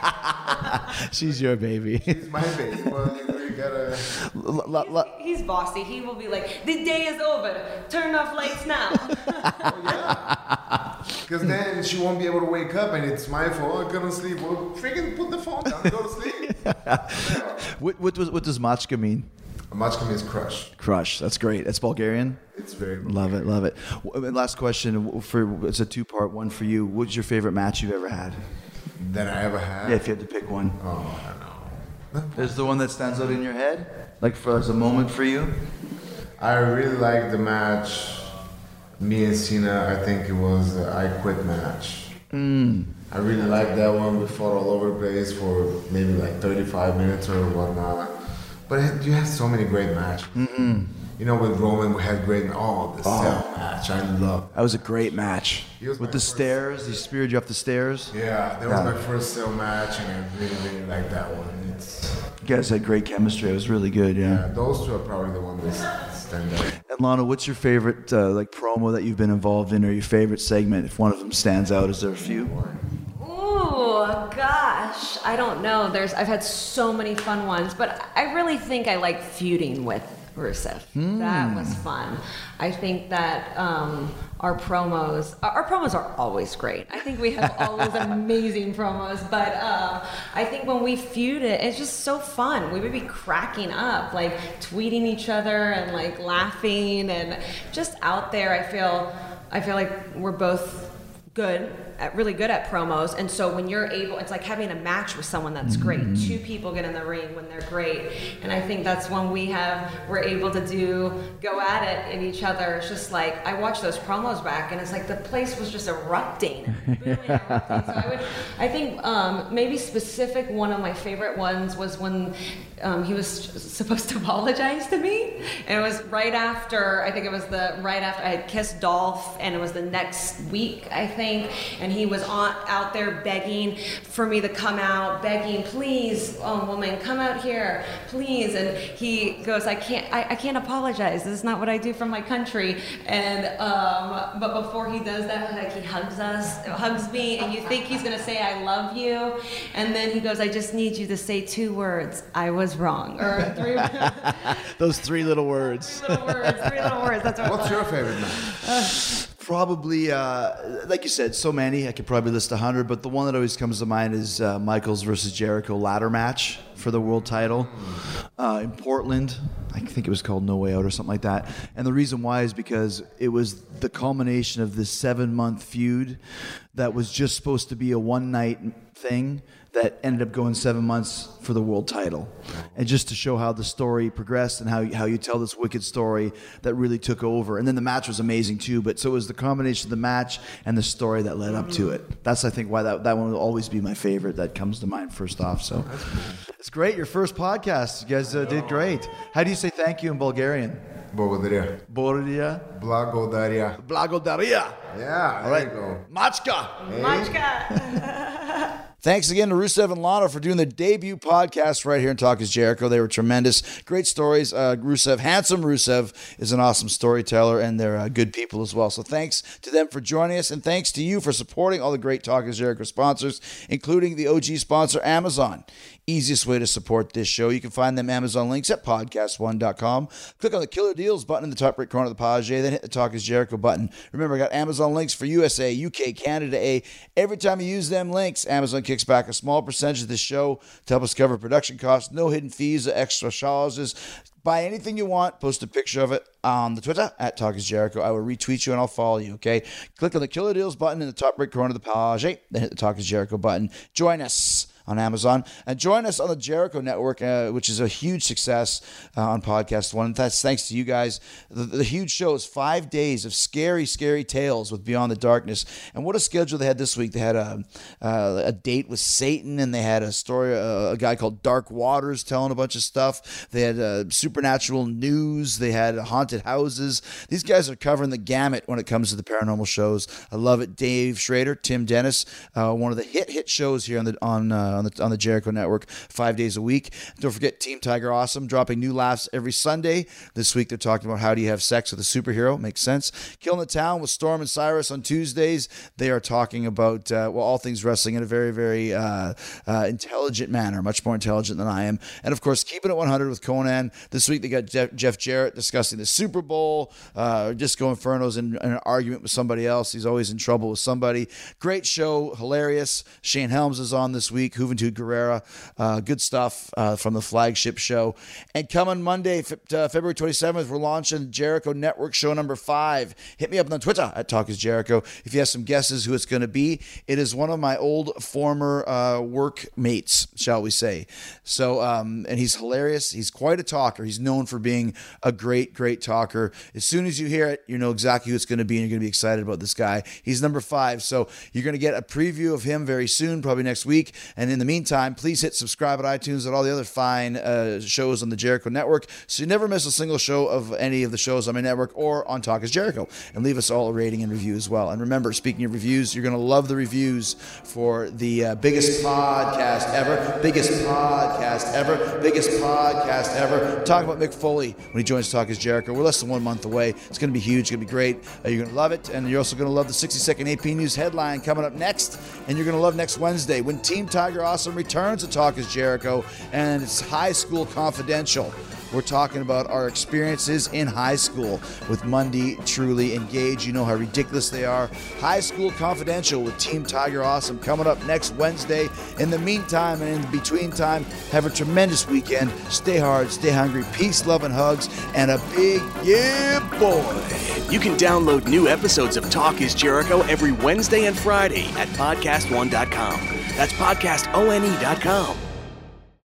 She's your baby. She's my baby. Well, you gotta... He's bossy. He will be like, the day is over. Turn off lights now. Oh, yeah. Because then she won't be able to wake up and it's my fault. I couldn't sleep. Well, freaking put the phone down and go to sleep. Yeah. What does Machka mean? Machka means crush. Crush. That's great. That's Bulgarian? It's very good. Love it. Last question. It's a two-part one for you. What's your favorite match you've ever had? That I ever had? Yeah, if you had to pick one. Oh, I don't know. There's the one that stands out in your head? Like, as a moment for you? I really like the match, me and Cena. I think it was the I Quit match. I really like that one. We fought all over the place for maybe like 35 minutes or whatnot. But you had so many great matches. You know, with Roman, we had great. The cell match. I love. That was a great match. With the stairs, he speared you up the stairs. Yeah, that was my first cell match, and I really, really liked that one. You guys had great chemistry. It was really good. Yeah. Those two are probably the ones that stand out. And Lana, what's your favorite promo that you've been involved in, or your favorite segment? If one of them stands out, is there a few? Ooh, gosh, I don't know. I've had so many fun ones, but I really think I like feuding with Rusev. That was fun. I think that our promos are always great. I think we have always amazing promos, but I think when we feud it's just so fun. We would be cracking up, like tweeting each other and like laughing and just out there. I feel like we're both really good at promos, and so when you're able, it's like having a match with someone that's great. Two people get in the ring when they're great, and I think that's when we're able to go at it in each other. It's just like I watch those promos back, and it's like the place was just erupting, booing, erupting. So I think maybe specific one of my favorite ones was when he was supposed to apologize to me, and it was right after I had kissed Dolph, and it was the next week I think, and he was out there begging for me to come out, begging, please, woman, come out here, please. And he goes, I can't apologize. This is not what I do for my country. And but before he does that, like he hugs me, and you think he's gonna say I love you, and then he goes, I just need you to say 2 words. I was wrong, or 3 words. Those 3 little words. 3 little words. That's what. What's your favorite match? Probably, like you said, so many. I could probably list 100, but the one that always comes to mind is Michaels versus Jericho ladder match for the world title in Portland. I think it was called No Way Out or something like that. And the reason why is because it was the culmination of this 7-month feud that was just supposed to be a one-night thing that ended up going 7 months for the world title. And just to show how the story progressed and how you tell this wicked story that really took over. And then the match was amazing too, but so it was the combination of the match and the story that led up to it. That's, I think, why that one will always be my favorite that comes to mind first off. So it's great. Your first podcast. You guys did great. How do you say thank you in Bulgarian? Благодаря. Благодаря. Blagodaria. Yeah, there you go. Machka. Machka. Thanks again to Rusev and Lana for doing their debut podcast right here in Talk is Jericho. They were tremendous. Great stories. Handsome Rusev is an awesome storyteller, and they're good people as well. So thanks to them for joining us, and thanks to you for supporting all the great Talk is Jericho sponsors, including the OG sponsor, Amazon. Easiest way to support this show. You can find them Amazon links at podcast1.com. Click on the Killer Deals button in the top right corner of the page, then hit the Talk is Jericho button. Remember, I got Amazon links for USA, UK, Canada, A. Every time you use them links, Amazon kicks back a small percentage of the show to help us cover production costs. No hidden fees or extra charges. Buy anything you want. Post a picture of it on the Twitter at Talk is Jericho. I will retweet you and I'll follow you, okay? Click on the Killer Deals button in the top right corner of the page, then hit the Talk is Jericho button. Join us on Amazon, and join us on the Jericho Network, which is a huge success on Podcast One. That's thanks to you guys. The huge show is 5 days of scary, scary tales with Beyond the Darkness, and what a schedule they had this week. They had a date with Satan, and they had a story, a guy called Dark Waters telling a bunch of stuff. They had supernatural news. They had haunted houses. These guys are covering the gamut when it comes to the paranormal shows. I love it. Dave Schrader, Tim Dennis, one of the hit shows here on the Jericho Network 5 days a week. Don't forget Team Tiger Awesome, dropping new laughs every Sunday. This week they're talking about how do you have sex with a superhero. Makes sense. Killing the Town with Storm and Cyrus on Tuesdays. They are talking about all things wrestling in a very, very intelligent manner, much more intelligent than I am. And of course, Keeping It 100 with Conan. This week they got Jeff Jarrett discussing the Super Bowl. Disco Inferno's in an argument with somebody else. He's always in trouble with somebody. Great show, hilarious. Shane Helms is on this week. Juventud Guerrera. Good stuff from the flagship show. And coming Monday, February 27th, we're launching Jericho Network show number 5. Hit me up on Twitter at Talk is Jericho. If you have some guesses who it's going to be, it is one of my old former workmates, shall we say. So, and he's hilarious. He's quite a talker. He's known for being a great, great talker. As soon as you hear it, you know exactly who it's going to be, and you're going to be excited about this guy. He's number 5. So you're going to get a preview of him very soon, probably next week. And in the meantime, please hit subscribe at iTunes and all the other fine shows on the Jericho Network so you never miss a single show of any of the shows on my network or on Talk is Jericho. And leave us all a rating and review as well. And remember, speaking of reviews, you're going to love the reviews for the biggest podcast ever. Talking about Mick Foley when he joins Talk is Jericho. We're less than 1 month away. It's going to be huge. It's going to be great. You're going to love it. And you're also going to love the 60-second AP News headline coming up next. And you're going to love next Wednesday when Team Tiger Awesome returns to Talk is Jericho, and it's High School Confidential. We're talking about our experiences in high school with Mundy, Truly, Engage. You know how ridiculous they are. High School Confidential with Team Tiger Awesome coming up next Wednesday. In the meantime and in between time, have a tremendous weekend. Stay hard, stay hungry. Peace, love, and hugs. And a big yeah, boy. You can download new episodes of Talk is Jericho every Wednesday and Friday at podcastone.com. That's podcastone.com.